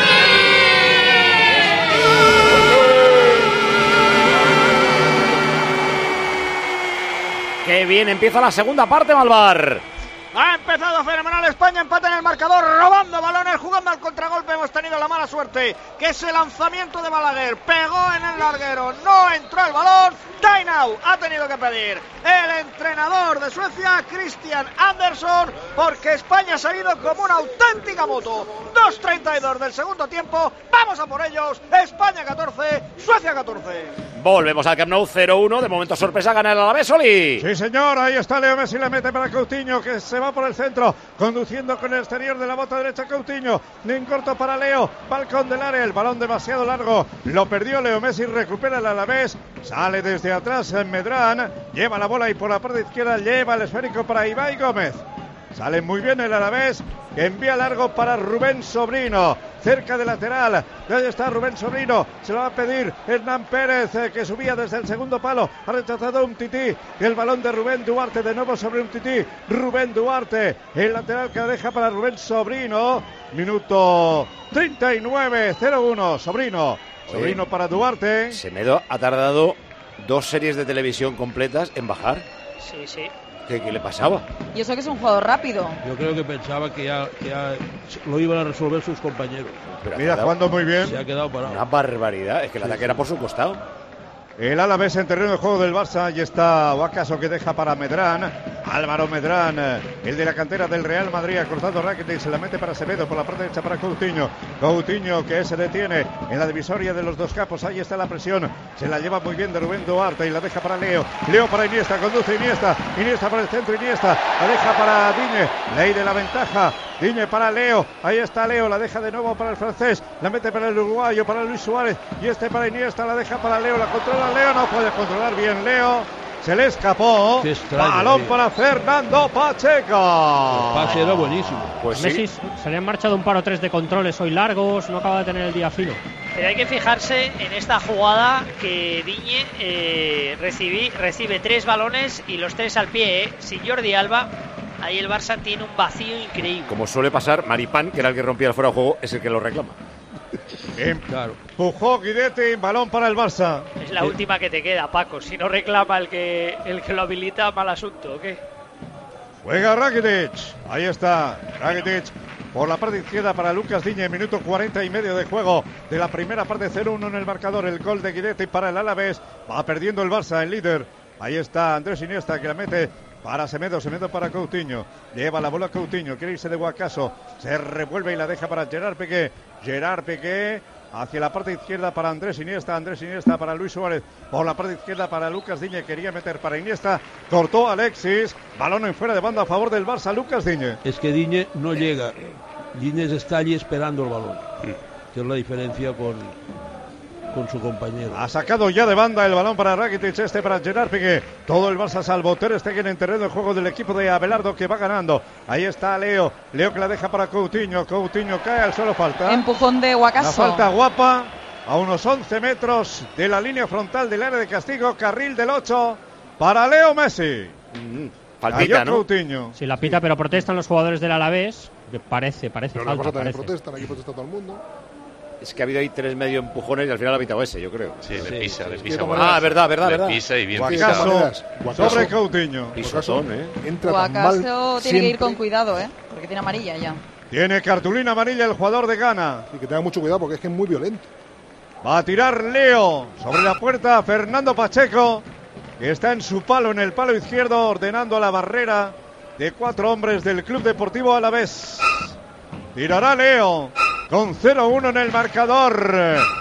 ¡Qué bien! Empieza la segunda parte, Malvar. Ha empezado fenomenal España, empate en el marcador, robando balones, jugando al contragolpe. Hemos tenido la mala suerte que ese lanzamiento de Balaguer pegó en el larguero, no entró el balón. Tainau ha tenido que pedir el entrenador de Suecia, Christian Andersson, porque España ha salido como una auténtica moto. dos treinta y dos del segundo tiempo, vamos a por ellos. España catorce, Suecia catorce. Volvemos al Camp Nou, cero uno, de momento sorpresa, gana el Alavés, Oli. Sí señor, ahí está Leo Messi, la mete para Coutinho, que se va por el centro, conduciendo con el exterior de la bota derecha Coutinho, en corto para Leo, balcón del área, el balón demasiado largo, lo perdió Leo Messi, recupera el Alavés, sale desde atrás en Medrán, lleva la bola y por la parte izquierda lleva el esférico para Ibai Gómez. Sale muy bien el Alavés, que envía largo para Rubén Sobrino, cerca de lateral. Ahí está Rubén Sobrino, se lo va a pedir Hernán Pérez, eh, que subía desde el segundo palo. Ha rechazado un tití, el balón de Rubén Duarte, de nuevo sobre un tití. Rubén Duarte, el lateral que deja para Rubén Sobrino. Minuto treinta y nueve, cero uno, Sobrino. Sobrino Oye, para Duarte. Semedo ha tardado dos series de televisión completas en bajar. Sí, sí. ¿Qué, ¿Qué le pasaba? Y eso que es un jugador rápido. Yo creo que pensaba que ya, que ya lo iban a resolver sus compañeros. Pero Mira, jugando muy bien. Se ha quedado parado. Una barbaridad. Es que el ataque era por su costado. El Alavés en terreno de juego del Barça. Y está Oacaso, que deja para Medrán. Álvaro Medrán, el de la cantera del Real Madrid, ha cortado Rakitic, se la mete para Semedo, por la parte derecha para Coutinho. Coutinho, que se detiene en la divisoria de los dos capos. Ahí está la presión. Se la lleva muy bien de Rubén Duarte y la deja para Leo. Leo para Iniesta, conduce Iniesta. Iniesta para el centro, Iniesta. La deja para Digne. Ley de la ventaja. Digne para Leo. Ahí está Leo, la deja de nuevo para el francés. La mete para el uruguayo, para Luis Suárez. Y este para Iniesta, la deja para Leo. La controla Leo, no puede controlar bien Leo. Se le escapó. Extraño, balón tío. para Fernando Pacheco. El pase era buenísimo. Pues Messi sí. Se le han marchado un par o tres de controles hoy largos. No acaba de tener el día fino. Pero hay que fijarse en esta jugada que Digne eh, recibí, recibe tres balones y los tres al pie. Eh. Sin Jordi Alba, ahí el Barça tiene un vacío increíble. Como suele pasar, Maripán, que era el que rompía el fuera de juego, es el que lo reclama. Bien, claro. Empujó Guidetti, balón para el Barça. Es la eh. última que te queda, Paco. Si no reclama el que el que lo habilita, mal asunto, ¿o qué? Juega Rakitic. Ahí está Rakitic por la parte izquierda para Lucas Digne. Minuto cuarenta y medio de juego de la primera parte, cero uno en el marcador. El gol de Guidetti para el Alavés. Va perdiendo el Barça, el líder. Ahí está Andrés Iniesta, que la mete para Semedo, Semedo para Coutinho. Lleva la bola Coutinho, quiere irse de Guacaso. Se revuelve y la deja para Gerard Piqué. Gerard Piqué hacia la parte izquierda para Andrés Iniesta. Andrés Iniesta para Luis Suárez. Por la parte izquierda para Lucas Digne. Quería meter para Iniesta. Cortó Alexis. Balón en fuera de banda a favor del Barça. Lucas Digne. Es que Digne no llega. Digne está allí esperando el balón. Que es la diferencia con... con su compañero. Ha sacado ya de banda el balón para Rakitic, este para Gerard Piqué. Todo el Barça salvo Ter Stegen en terreno de juego del equipo de Abelardo, que va ganando. Ahí está Leo. Leo que la deja para Coutinho. Coutinho cae al suelo, falta. Empujón de Guacaso. La falta guapa a unos once metros de la línea frontal del área de castigo. Carril del ocho para Leo Messi. Mm, faltita, ¿no? Coutinho. Sí, la pita, pero protestan los jugadores del Alavés. Que parece, parece pero falta. Pero parece. protestan, aquí protesta todo el mundo. Es que ha habido ahí tres medio empujones y al final ha pitado ese, yo creo. Sí, sí le pisa, sí, le sí, pisa. Ah, verdad, verdad, le verdad. pisa y bien Guacaso, pisado. sobre Coutinho. Pisotón, ¿eh? Entra Guacaso tan mal tiene que ir siempre. con cuidado, ¿eh? Porque tiene amarilla ya. Tiene cartulina amarilla el jugador de Ghana. Y que tenga mucho cuidado porque es que es muy violento. Va a tirar Leo sobre la puerta. Fernando Pacheco, que está en su palo, en el palo izquierdo, ordenando a la barrera de cuatro hombres del Club Deportivo Alavés. Tirará Leo con cero uno en el marcador.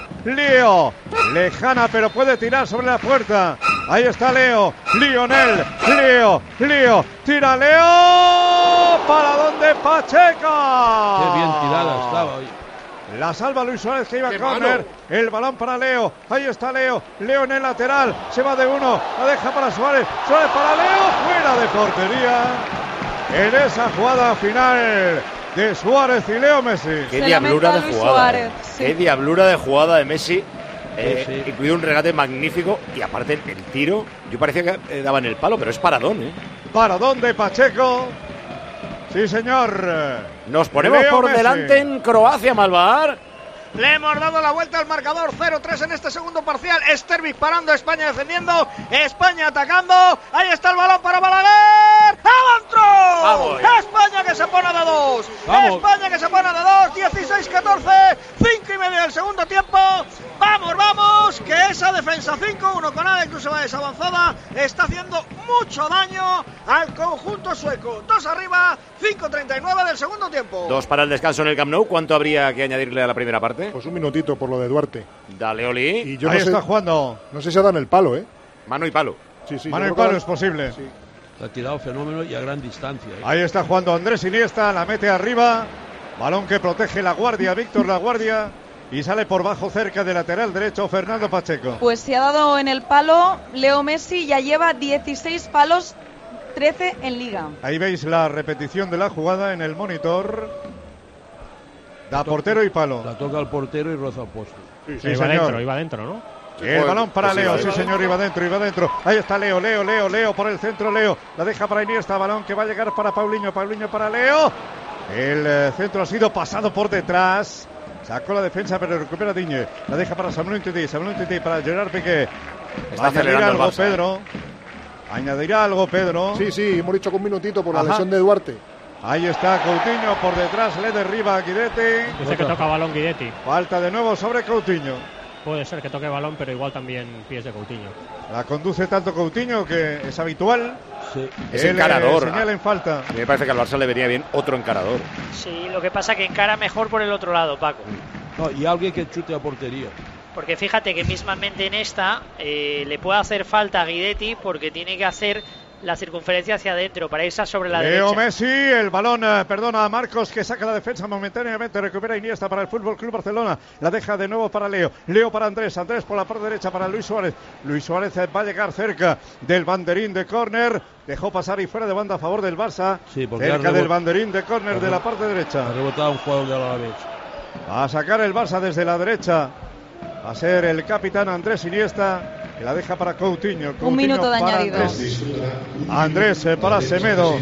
Leo, lejana, pero puede tirar sobre la puerta. Ahí está Leo, Lionel, Leo, Leo, tira Leo. ¿Para dónde Pacheco? Qué bien tirada estaba hoy. La salva Luis Suárez que iba a córner. El balón para Leo. Ahí está Leo. Leo en el lateral. Se va de uno. La deja para Suárez. Suárez para Leo. Fuera de portería. En esa jugada final de Suárez y Leo Messi. Qué diablura de jugada. Suárez, sí. Qué diablura de jugada de Messi. Eh, sí, sí. Incluido un regate magnífico. Y aparte el, el tiro. Yo parecía que eh, daba en el palo, pero es paradón, ¿eh? Paradón de Pacheco. Sí, señor. Nos ponemos Leo por Messi. Delante en Croacia, Malvar. Le hemos dado la vuelta al marcador, cero tres en este segundo parcial. Stervik parando, España defendiendo, España atacando. Ahí está el balón para Balaguer. ¡Adentro! España que se pone de dos. Vamos. España que se pone de dos. dieciséis catorce. cinco y medio del segundo tiempo. Vamos, vamos. Que esa defensa cinco uno con Alex Dusevades avanzada está haciendo mucho daño al conjunto sueco. Dos arriba, cinco treinta y nueve del segundo tiempo. Dos para el descanso en el Camp Nou. ¿Cuánto habría que añadirle a la primera parte? Pues un minutito por lo de Duarte. Dale, Oli. Y yo Ahí no está sé, jugando. No sé si ha dado en el palo, ¿eh? Mano y palo. Sí, sí. Mano y palo es posible. Sí. Se ha tirado fenómeno y a gran distancia. ¿eh? Ahí está jugando Andrés Iniesta. La mete arriba. Balón que protege la Guardia. Víctor La Guardia. Y sale por bajo cerca del lateral derecho Fernando Pacheco. Pues se ha dado en el palo. Leo Messi ya lleva dieciséis palos, trece en Liga. Ahí veis la repetición de la jugada en el monitor. Da portero y palo. La toca al portero y roza al poste. Sí, sí, iba señor. dentro, iba dentro, ¿no? El balón para Leo, sí señor, iba dentro, iba dentro. Ahí está Leo, Leo, Leo, Leo por el centro, Leo. La deja para Iniesta, balón que va a llegar para Paulinho, Paulinho para Leo. El eh, centro ha sido pasado por detrás. Sacó la defensa, pero recupera Digne. La deja para Samuel Umtiti, Samuel Umtiti para Gerard Piqué. Está Añadirá algo Barça, Pedro. Añadirá algo Pedro. Sí, sí, hemos dicho con un minutito por la Ajá. lesión de Duarte. Ahí está Coutinho por detrás, le derriba a Guidetti. Dice que toca balón Guidetti. Falta de nuevo sobre Coutinho. Puede ser que toque balón, pero igual también pies de Coutinho. La conduce tanto Coutinho que es habitual. Sí. Es encarador. Señala en falta. A mí me parece que al Barça le venía bien otro encarador. Sí, lo que pasa que encara mejor por el otro lado, Paco. No, y alguien que chute a portería. Porque fíjate que mismamente en esta eh, le puede hacer falta a Guidetti porque tiene que hacer la circunferencia hacia adentro para irse sobre la Leo derecha. Messi, el balón, eh, perdona a Marcos que saca la defensa momentáneamente, recupera Iniesta para el Fútbol Club Barcelona, la deja de nuevo para Leo, Leo para Andrés, Andrés por la parte derecha para Luis Suárez, Luis Suárez eh, va a llegar cerca del banderín de córner, dejó pasar y fuera de banda a favor del Barça, sí, cerca del banderín de córner de la parte derecha. Ha rebotado un jugador de Alavés. Va a sacar el Barça desde la derecha, va a ser el capitán Andrés Iniesta. Que la deja para Coutinho. Coutinho Un minuto de para añadido. Andrés, Andrés eh, para Semedo.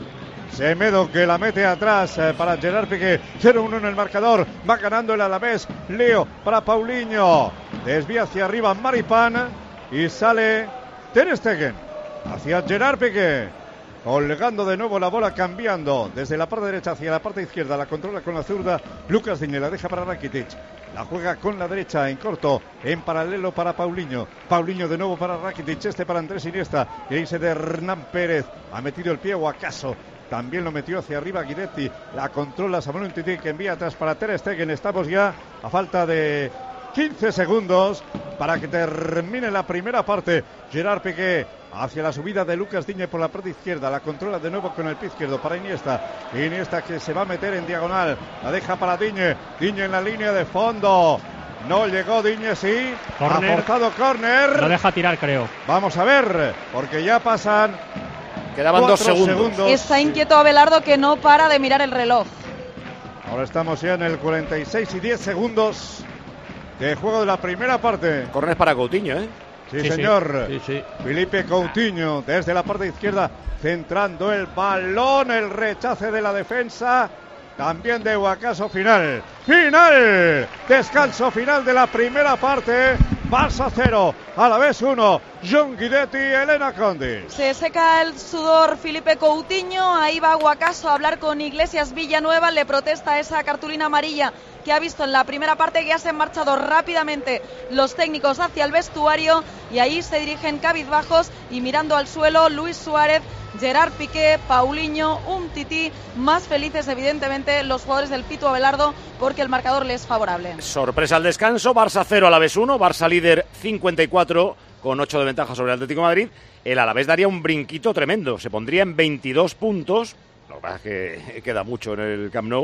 Semedo que la mete atrás eh, para Gerard Piqué. cero uno en el marcador. Va ganando el Alavés. Leo para Paulinho. Desvía hacia arriba Maripán. Y sale Ter Stegen hacia Gerard Piqué. Colgando de nuevo la bola, cambiando desde la parte derecha hacia la parte izquierda. La controla con la zurda Lucas Digne, la deja para Rakitic. La juega con la derecha en corto, en paralelo para Paulinho. Paulinho de nuevo para Rakitic, este para Andrés Iniesta. Y ahí se de Hernán Pérez. Ha metido el pie o acaso también lo metió hacia arriba Guidetti. La controla Samuel Umtiti que envía atrás para Ter Stegen. Estamos ya a falta de quince segundos para que termine la primera parte. Gerard Piqué hacia la subida de Lucas Digne por la parte izquierda, la controla de nuevo con el pie izquierdo para Iniesta, Iniesta que se va a meter en diagonal, la deja para Digne, Digne en la línea de fondo, no llegó Digne, sí, Corner. ha forzado córner, Lo deja tirar, creo. vamos a ver, porque ya pasan Quedaban dos segundos. segundos. Está inquieto Abelardo que no para de mirar el reloj. Ahora estamos ya en el cuarenta y seis y diez segundos de juego de la primera parte. Corner para Coutinho, ¿eh? Sí, Sí, señor. sí, sí. Felipe Coutinho desde la parte izquierda, centrando el balón, el rechace de la defensa. También de Huacaso, final. ¡Final! Descanso final de la primera parte. Barça cero, Alavés uno. John Guidetti, Elena Conde. Se seca el sudor Felipe Coutinho, ahí va Huacaso a hablar con Iglesias Villanueva, le protesta esa cartulina amarilla que ha visto en la primera parte, que ya se han marchado rápidamente los técnicos hacia el vestuario y ahí se dirigen cabizbajos y mirando al suelo Luis Suárez, Gerard Piqué, Paulinho, Umtiti, más felices evidentemente los jugadores del Pitu Abelardo porque el marcador les es favorable. Sorpresa al descanso, Barça cero, Alavés uno, Barça líder cincuenta y cuatro con ocho de ventaja sobre el Atlético de Madrid. El Alavés daría un brinquito tremendo, se pondría en veintidós puntos, lo que pasa es que queda mucho en el Camp Nou,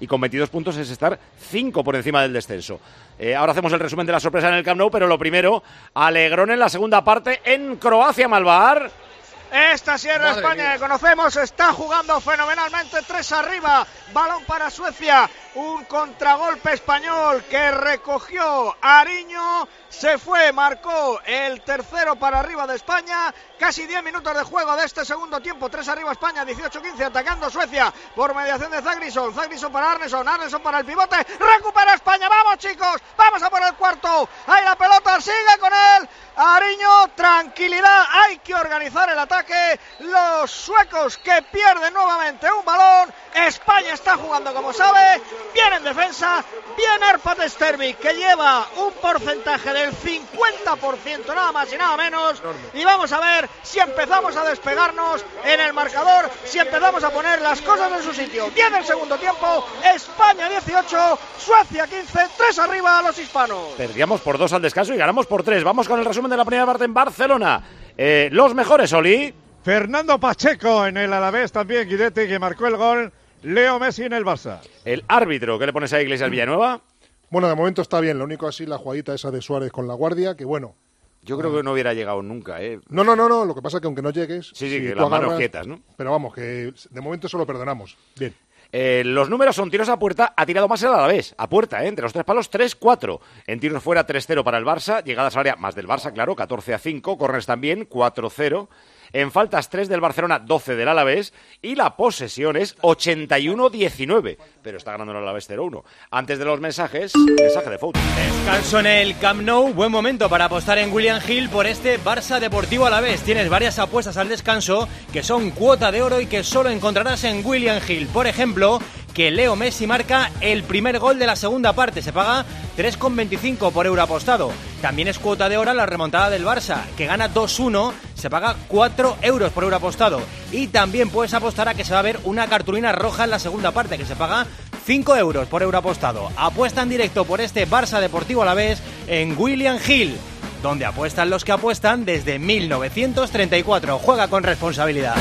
y con veintidós puntos es estar cinco por encima del descenso. Eh, ahora hacemos el resumen de la sorpresa en el Camp Nou, pero lo primero, alegrón en la segunda parte en Croacia, Malvar. Esta Sierra Madre España mía. que conocemos está jugando fenomenalmente, tres arriba, balón para Suecia, un contragolpe español que recogió Ariño, se fue, marcó el tercero para arriba de España, casi diez minutos de juego de este segundo tiempo, tres arriba España, dieciocho quince, atacando Suecia por mediación de Zagrison, Zagrison para Arneson, Arneson para el pivote, recupera España, vamos chicos, vamos a por el cuarto, ahí la pelota, sigue con él, Ariño, tranquilidad, hay que organizar el ataque, los suecos que pierden nuevamente un balón, España está jugando como sabe, bien en defensa, bien Arpad Stervik que lleva un porcentaje del cincuenta por ciento nada más y nada menos, y vamos a ver si empezamos a despegarnos en el marcador, si empezamos a poner las cosas en su sitio. diez del segundo tiempo, España dieciocho, Suecia quince, tres arriba a los hispanos. Perdíamos por dos al descanso y ganamos por tres. Vamos con el resumen de la primera parte en Barcelona. Eh, los mejores, Oli. Fernando Pacheco en el Alavés, también Guidetti que marcó el gol, Leo Messi en el Barça. El árbitro, ¿qué le pones a Iglesias Villanueva? Bueno, de momento está bien, lo único así la jugadita esa de Suárez con la guardia, que bueno. Yo creo que no hubiera llegado nunca, ¿eh? No, no, no, no, lo que pasa es que aunque no llegues... Sí, sí, si que las manos agarras, quietas, ¿no? Pero vamos, que de momento eso lo perdonamos. Bien. Eh, los números son tiros a puerta, ha tirado más el Alavés, a puerta, ¿eh? Entre los tres palos, tres cuatro. En tiros fuera, tres cero para el Barça, llegadas al área más del Barça, claro, catorce a cinco, corners también, cuatro cero. En faltas, tres del Barcelona, doce del Alavés, y la posesión es ochenta y uno diecinueve, pero está ganando el Alavés cero uno. Antes de los mensajes, mensaje de Fout. Descanso en el Camp Nou, buen momento para apostar en William Hill por este Barça Deportivo Alavés. Tienes varias apuestas al descanso que son cuota de oro y que solo encontrarás en William Hill. Por ejemplo, que Leo Messi marca el primer gol de la segunda parte, se paga tres con veinticinco por euro apostado. También es cuota de oro la remontada del Barça, que gana dos uno, se paga cuatro euros por euro apostado. Y también puedes apostar a que se va a ver una cartulina roja en la segunda parte, que se paga cinco euros por euro apostado. Apuesta en directo por este Barça Deportivo Alavés en William Hill, donde apuestan los que apuestan desde mil novecientos treinta y cuatro. Juega con responsabilidad.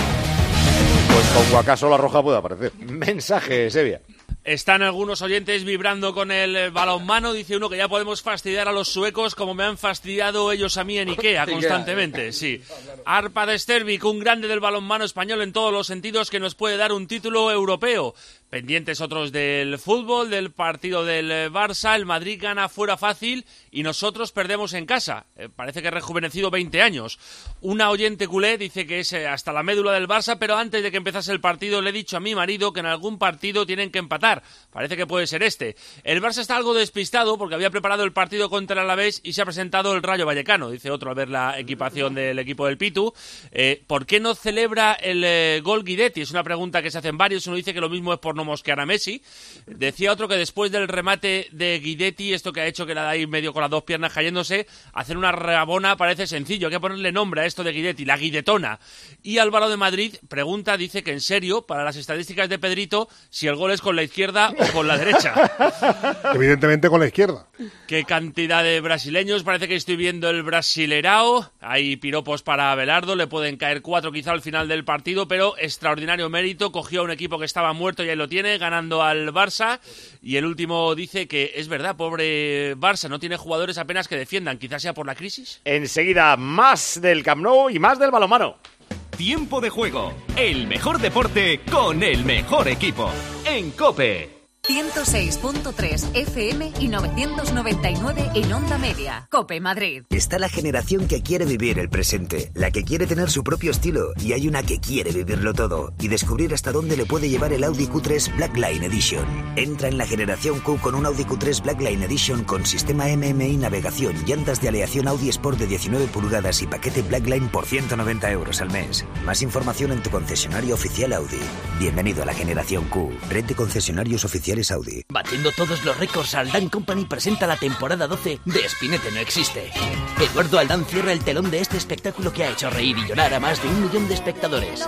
Pues con Guacaso la roja puede aparecer. Mensaje, Sevilla. Están algunos oyentes vibrando con el balonmano. Dice uno que ya podemos fastidiar a los suecos como me han fastidiado ellos a mí en Ikea constantemente. Sí. Arpad Stervik, un grande del balonmano español en todos los sentidos, que nos puede dar un título europeo. Pendientes otros del fútbol, del partido del Barça. El Madrid gana fuera fácil y nosotros perdemos en casa. Eh, parece que ha rejuvenecido veinte años. Una oyente culé dice que es hasta la médula del Barça, pero antes de que empezase el partido le he dicho a mi marido que en algún partido tienen que empatar. Parece que puede ser este. El Barça está algo despistado porque había preparado el partido contra el Alavés y se ha presentado el Rayo Vallecano, dice otro al ver la equipación del equipo del Pitu. Eh, ¿Por qué no celebra el eh, gol Guidetti? Es una pregunta que se hacen varios. Uno dice que lo mismo es por no mosquear a Messi. Decía otro que después del remate de Guidetti, esto que ha hecho que la da ahí medio con las dos piernas cayéndose, hacer una rabona parece sencillo. Hay que ponerle nombre a esto de Guidetti, la guidetona. Y Álvaro de Madrid pregunta, dice que en serio, para las estadísticas de Pedrito, si el gol es con la izquierda o con la derecha. Evidentemente con la izquierda. Qué cantidad de brasileños, parece que estoy viendo el Brasilerao. Hay piropos para Abelardo, le pueden caer cuatro quizá al final del partido, pero extraordinario mérito, cogió a un equipo que estaba muerto y ahí lo tiene, ganando al Barça. Y el último dice que es verdad, pobre Barça, no tiene jugadores apenas que defiendan, quizás sea por la crisis. Enseguida más del Camp Nou y más del balonmano. Tiempo de juego, el mejor deporte con el mejor equipo. En COPE. ciento seis punto tres F M y novecientos noventa y nueve en onda media. COPE Madrid. Está la generación que quiere vivir el presente, la que quiere tener su propio estilo, y hay una que quiere vivirlo todo y descubrir hasta dónde le puede llevar el Audi Q tres Blackline Edition. Entra en la generación Q con un Audi Q tres Blackline Edition con sistema M M I navegación, llantas de aleación Audi Sport de diecinueve pulgadas y paquete Blackline por ciento noventa euros al mes. Más información en tu concesionario oficial Audi. Bienvenido a la generación Q. Red de concesionarios oficiales Audi. Batiendo todos los récords, Aldán Company presenta la temporada doce de Spinete no existe. Eduardo Aldán cierra el telón de este espectáculo que ha hecho reír y llorar a más de un millón de espectadores.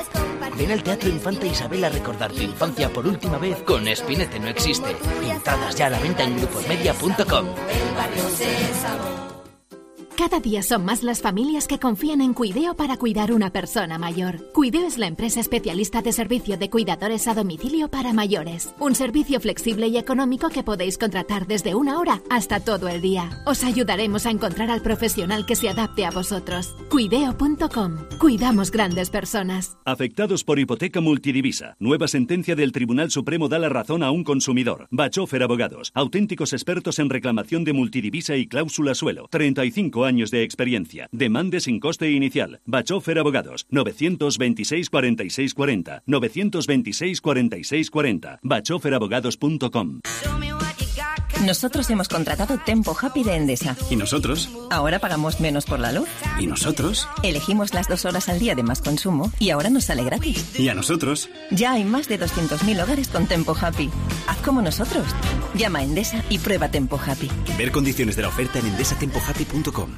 Ven al Teatro Infanta Isabel a recordar tu infancia por última vez con Spinete no existe. Entradas ya a la venta en gruposmedia punto com. Cada día son más las familias que confían en Cuideo para cuidar una persona mayor. Cuideo es la empresa especialista de servicio de cuidadores a domicilio para mayores. Un servicio flexible y económico que podéis contratar desde una hora hasta todo el día. Os ayudaremos a encontrar al profesional que se adapte a vosotros. Cuideo punto com. Cuidamos grandes personas. Afectados por hipoteca multidivisa. Nueva sentencia del Tribunal Supremo da la razón a un consumidor. Bachofer Abogados. Auténticos expertos en reclamación de multidivisa y cláusula suelo. treinta y cinco años de experiencia. Demande sin coste inicial. Bachofer Abogados. novecientos veintiséis cuarenta y seis cuarenta. novecientos veintiséis cuarenta y seis cuarenta. bachofer abogados punto com. Nosotros hemos contratado Tempo Happy de Endesa. ¿Y nosotros? Ahora pagamos menos por la luz. ¿Y nosotros? Elegimos las dos horas al día de más consumo y ahora nos sale gratis. ¿Y a nosotros? Ya hay más de doscientos mil hogares con Tempo Happy. Haz como nosotros. Llama a Endesa y prueba Tempo Happy. Ver condiciones de la oferta en endesa tempo happy punto com.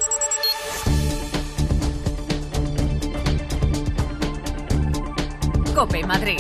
COPE Madrid.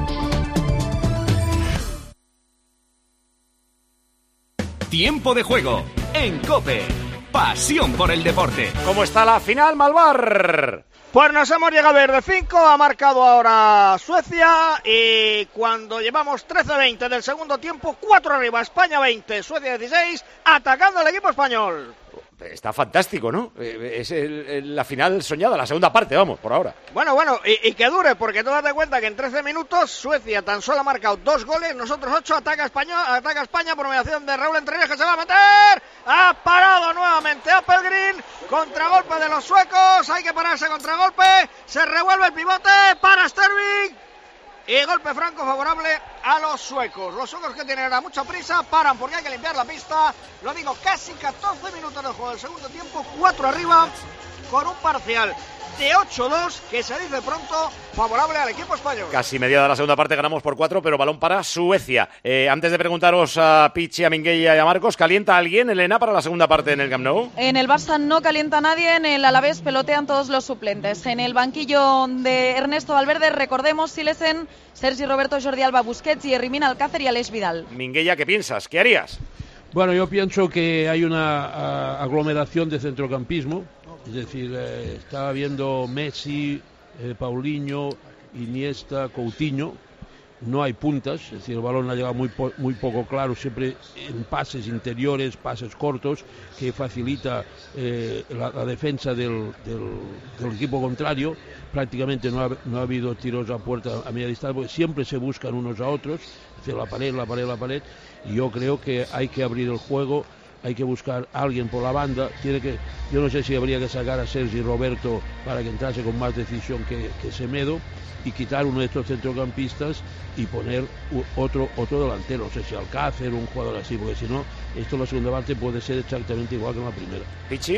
Tiempo de juego en COPE. Pasión por el deporte. ¿Cómo está la final, Malvar? Pues nos hemos llegado a ver de cinco, ha marcado ahora Suecia y cuando llevamos trece veinte del segundo tiempo, cuatro arriba, España veinte, Suecia dieciséis, atacando al equipo español. Está fantástico, ¿no? Es el, el, la final soñada, la segunda parte, vamos, por ahora. Bueno, bueno, y, y que dure, porque tú date cuenta que en trece minutos Suecia tan solo ha marcado dos goles, nosotros ocho, ataca España, ataca España por mediación de Raúl Entrerrías, que se va a meter, ha parado nuevamente Appelgren, contragolpe de los suecos, hay que pararse contragolpe, se revuelve el pivote para Sterling. Y golpe franco favorable a los suecos. Los suecos que tienen ahora mucha prisa, paran porque hay que limpiar la pista. Lo digo, casi catorce minutos de juego del segundo tiempo, cuatro arriba, con un parcial de ocho dos, que se dice pronto, favorable al equipo español. Casi mediada la segunda parte, ganamos por cuatro, pero balón para Suecia. Eh, antes de preguntaros a Pichi, a Minguella y a Marcos, ¿calienta alguien, Elena, para la segunda parte en el Camp Nou? En el Barça no calienta nadie, en el Alavés pelotean todos los suplentes. En el banquillo de Ernesto Valverde, recordemos, Silesen, Sergi Roberto, Jordi Alba, Busquets y Hermín Alcácer y Aleix Vidal. Minguella, ¿qué piensas? ¿Qué harías? Bueno, yo pienso que hay una a, aglomeración de centrocampismo. Es decir, eh, estaba viendo Messi, eh, Paulinho, Iniesta, Coutinho. No hay puntas, es decir, el balón ha llegado muy, po muy poco claro, siempre en pases interiores, pases cortos, que facilita eh, la, la defensa del, del, del equipo contrario. Prácticamente no ha, no ha habido tiros a puerta a media distancia, porque siempre se buscan unos a otros, es decir, la pared, la pared, la pared. Y yo creo que hay que abrir el juego. Hay que buscar a alguien por la banda. Tiene que, yo no sé si habría que sacar a Sergi Roberto para que entrase con más decisión que, que Semedo y quitar uno de estos centrocampistas y poner otro otro delantero, no sé si Alcácer o un jugador así, porque si no, esto en la segunda parte puede ser exactamente igual que en la primera. Pichi.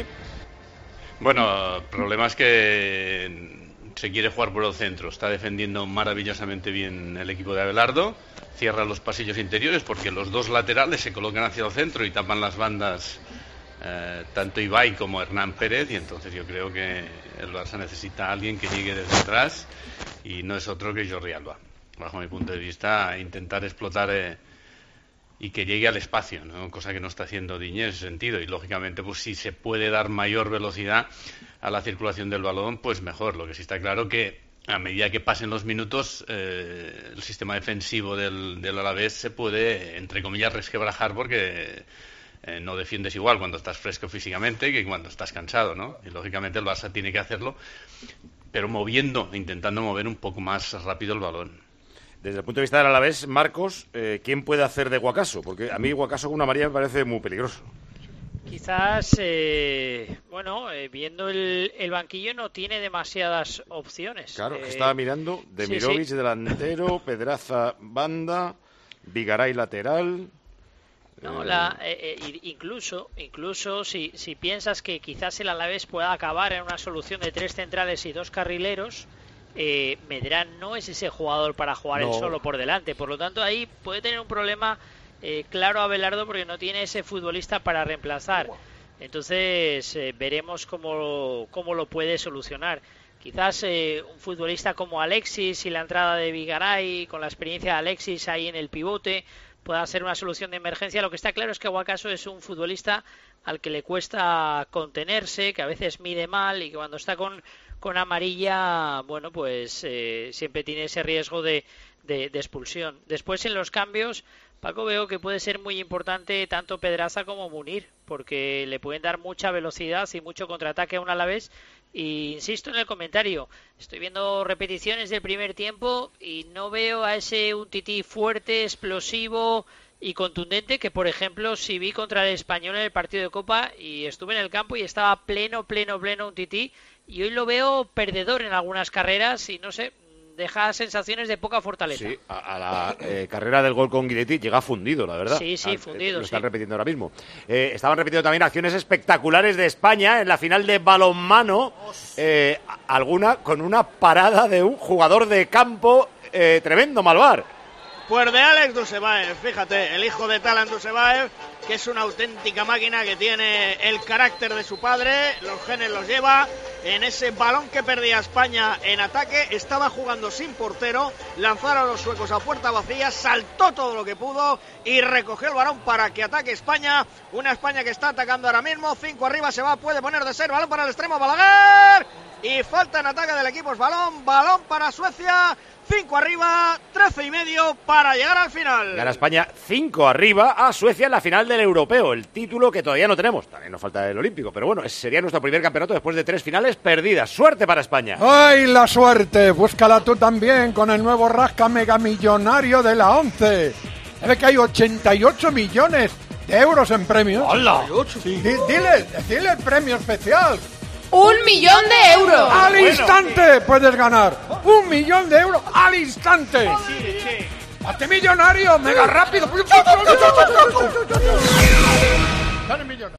Bueno, el problema es que se quiere jugar por el centro. Está defendiendo maravillosamente bien el equipo de Abelardo. Cierra los pasillos interiores porque los dos laterales se colocan hacia el centro y tapan las bandas, eh, tanto Ibai como Hernán Pérez, y entonces yo creo que el Barça necesita a alguien que llegue desde atrás y no es otro que Jordi Alba. Bajo mi punto de vista, intentar explotar eh, y que llegue al espacio, ¿no? Cosa que no está haciendo Digne en ese sentido, y lógicamente pues si se puede dar mayor velocidad a la circulación del balón, pues mejor. Lo que sí está claro que a medida que pasen los minutos, eh, el sistema defensivo del, del Alavés se puede, entre comillas, resquebrajar porque eh, no defiendes igual cuando estás fresco físicamente que cuando estás cansado, ¿no? Y lógicamente el Barça tiene que hacerlo, pero moviendo, intentando mover un poco más rápido el balón. Desde el punto de vista del Alavés, Marcos, eh, ¿quién puede hacer de Guacaso? Porque a mí Guacaso con una María me parece muy peligroso. Quizás, eh, bueno, eh, viendo el, el banquillo no tiene demasiadas opciones. Claro, eh, estaba mirando Demirovic, sí, sí. delantero, Pedraza banda, Vigaray lateral. No, eh... la, eh, eh, incluso, incluso si, si piensas que quizás el Alavés pueda acabar en una solución de tres centrales y dos carrileros, eh, Medrán no es ese jugador para jugar no. él solo por delante. Por lo tanto, ahí puede tener un problema Eh, claro Abelardo porque no tiene ese futbolista para reemplazar. Entonces eh, veremos cómo, cómo lo puede solucionar. Quizás eh, un futbolista como Alexis y la entrada de Vigaray, con la experiencia de Alexis ahí en el pivote, pueda ser una solución de emergencia. Lo que está claro es que Guacaso es un futbolista al que le cuesta contenerse, que a veces mide mal y que cuando está con, con amarilla, bueno, pues eh, siempre tiene ese riesgo de, de, de expulsión. Después en los cambios, Paco, veo que puede ser muy importante tanto Pedraza como Munir, porque le pueden dar mucha velocidad y mucho contraataque a un Alavés. Y insisto en el comentario, estoy viendo repeticiones del primer tiempo y no veo a ese Umtiti fuerte, explosivo y contundente que, por ejemplo, si vi contra el Español en el partido de Copa y estuve en el campo y estaba pleno, pleno, pleno Umtiti, y hoy lo veo perdedor en algunas carreras y no sé, deja sensaciones de poca fortaleza. Sí, a, a la eh, carrera del gol con Guidetti llega fundido, la verdad. Sí, sí, Al, fundido. Lo están sí. repitiendo ahora mismo. Eh, estaban repitiendo también acciones espectaculares de España en la final de balonmano, eh, alguna con una parada de un jugador de campo eh, tremendo, Malvar. Pues de Alex Dusebaev, fíjate, el hijo de Talan Dusebaev, que es una auténtica máquina, que tiene el carácter de su padre, los genes los lleva. En ese balón que perdía España en ataque, estaba jugando sin portero, lanzaron los suecos a puerta vacía, saltó todo lo que pudo y recogió el balón para que ataque España. Una España que está atacando ahora mismo, cinco arriba, se va, puede poner de ser, balón para el extremo, Balaguer, y falta en ataque del equipo, es balón, balón para Suecia. cinco arriba, trece y medio para llegar al final. Gana España cinco arriba a Suecia en la final del europeo, el título que todavía no tenemos. También nos falta el olímpico, pero bueno, ese sería nuestro primer campeonato después de tres finales perdidas. Suerte para España. ¡Ay, la suerte! Búscala tú también con el nuevo Rasca Megamillonario de la ONCE. ¿Sabes que hay ochenta y ocho millones de euros en premios? ¡Hola! Sí. Dile, dile el premio especial. ¡Un millón de euros! ¡Al Bueno. instante puedes ganar! ¡Un millón de euros al instante! ¡Hazte millonario! ¡Mega rápido!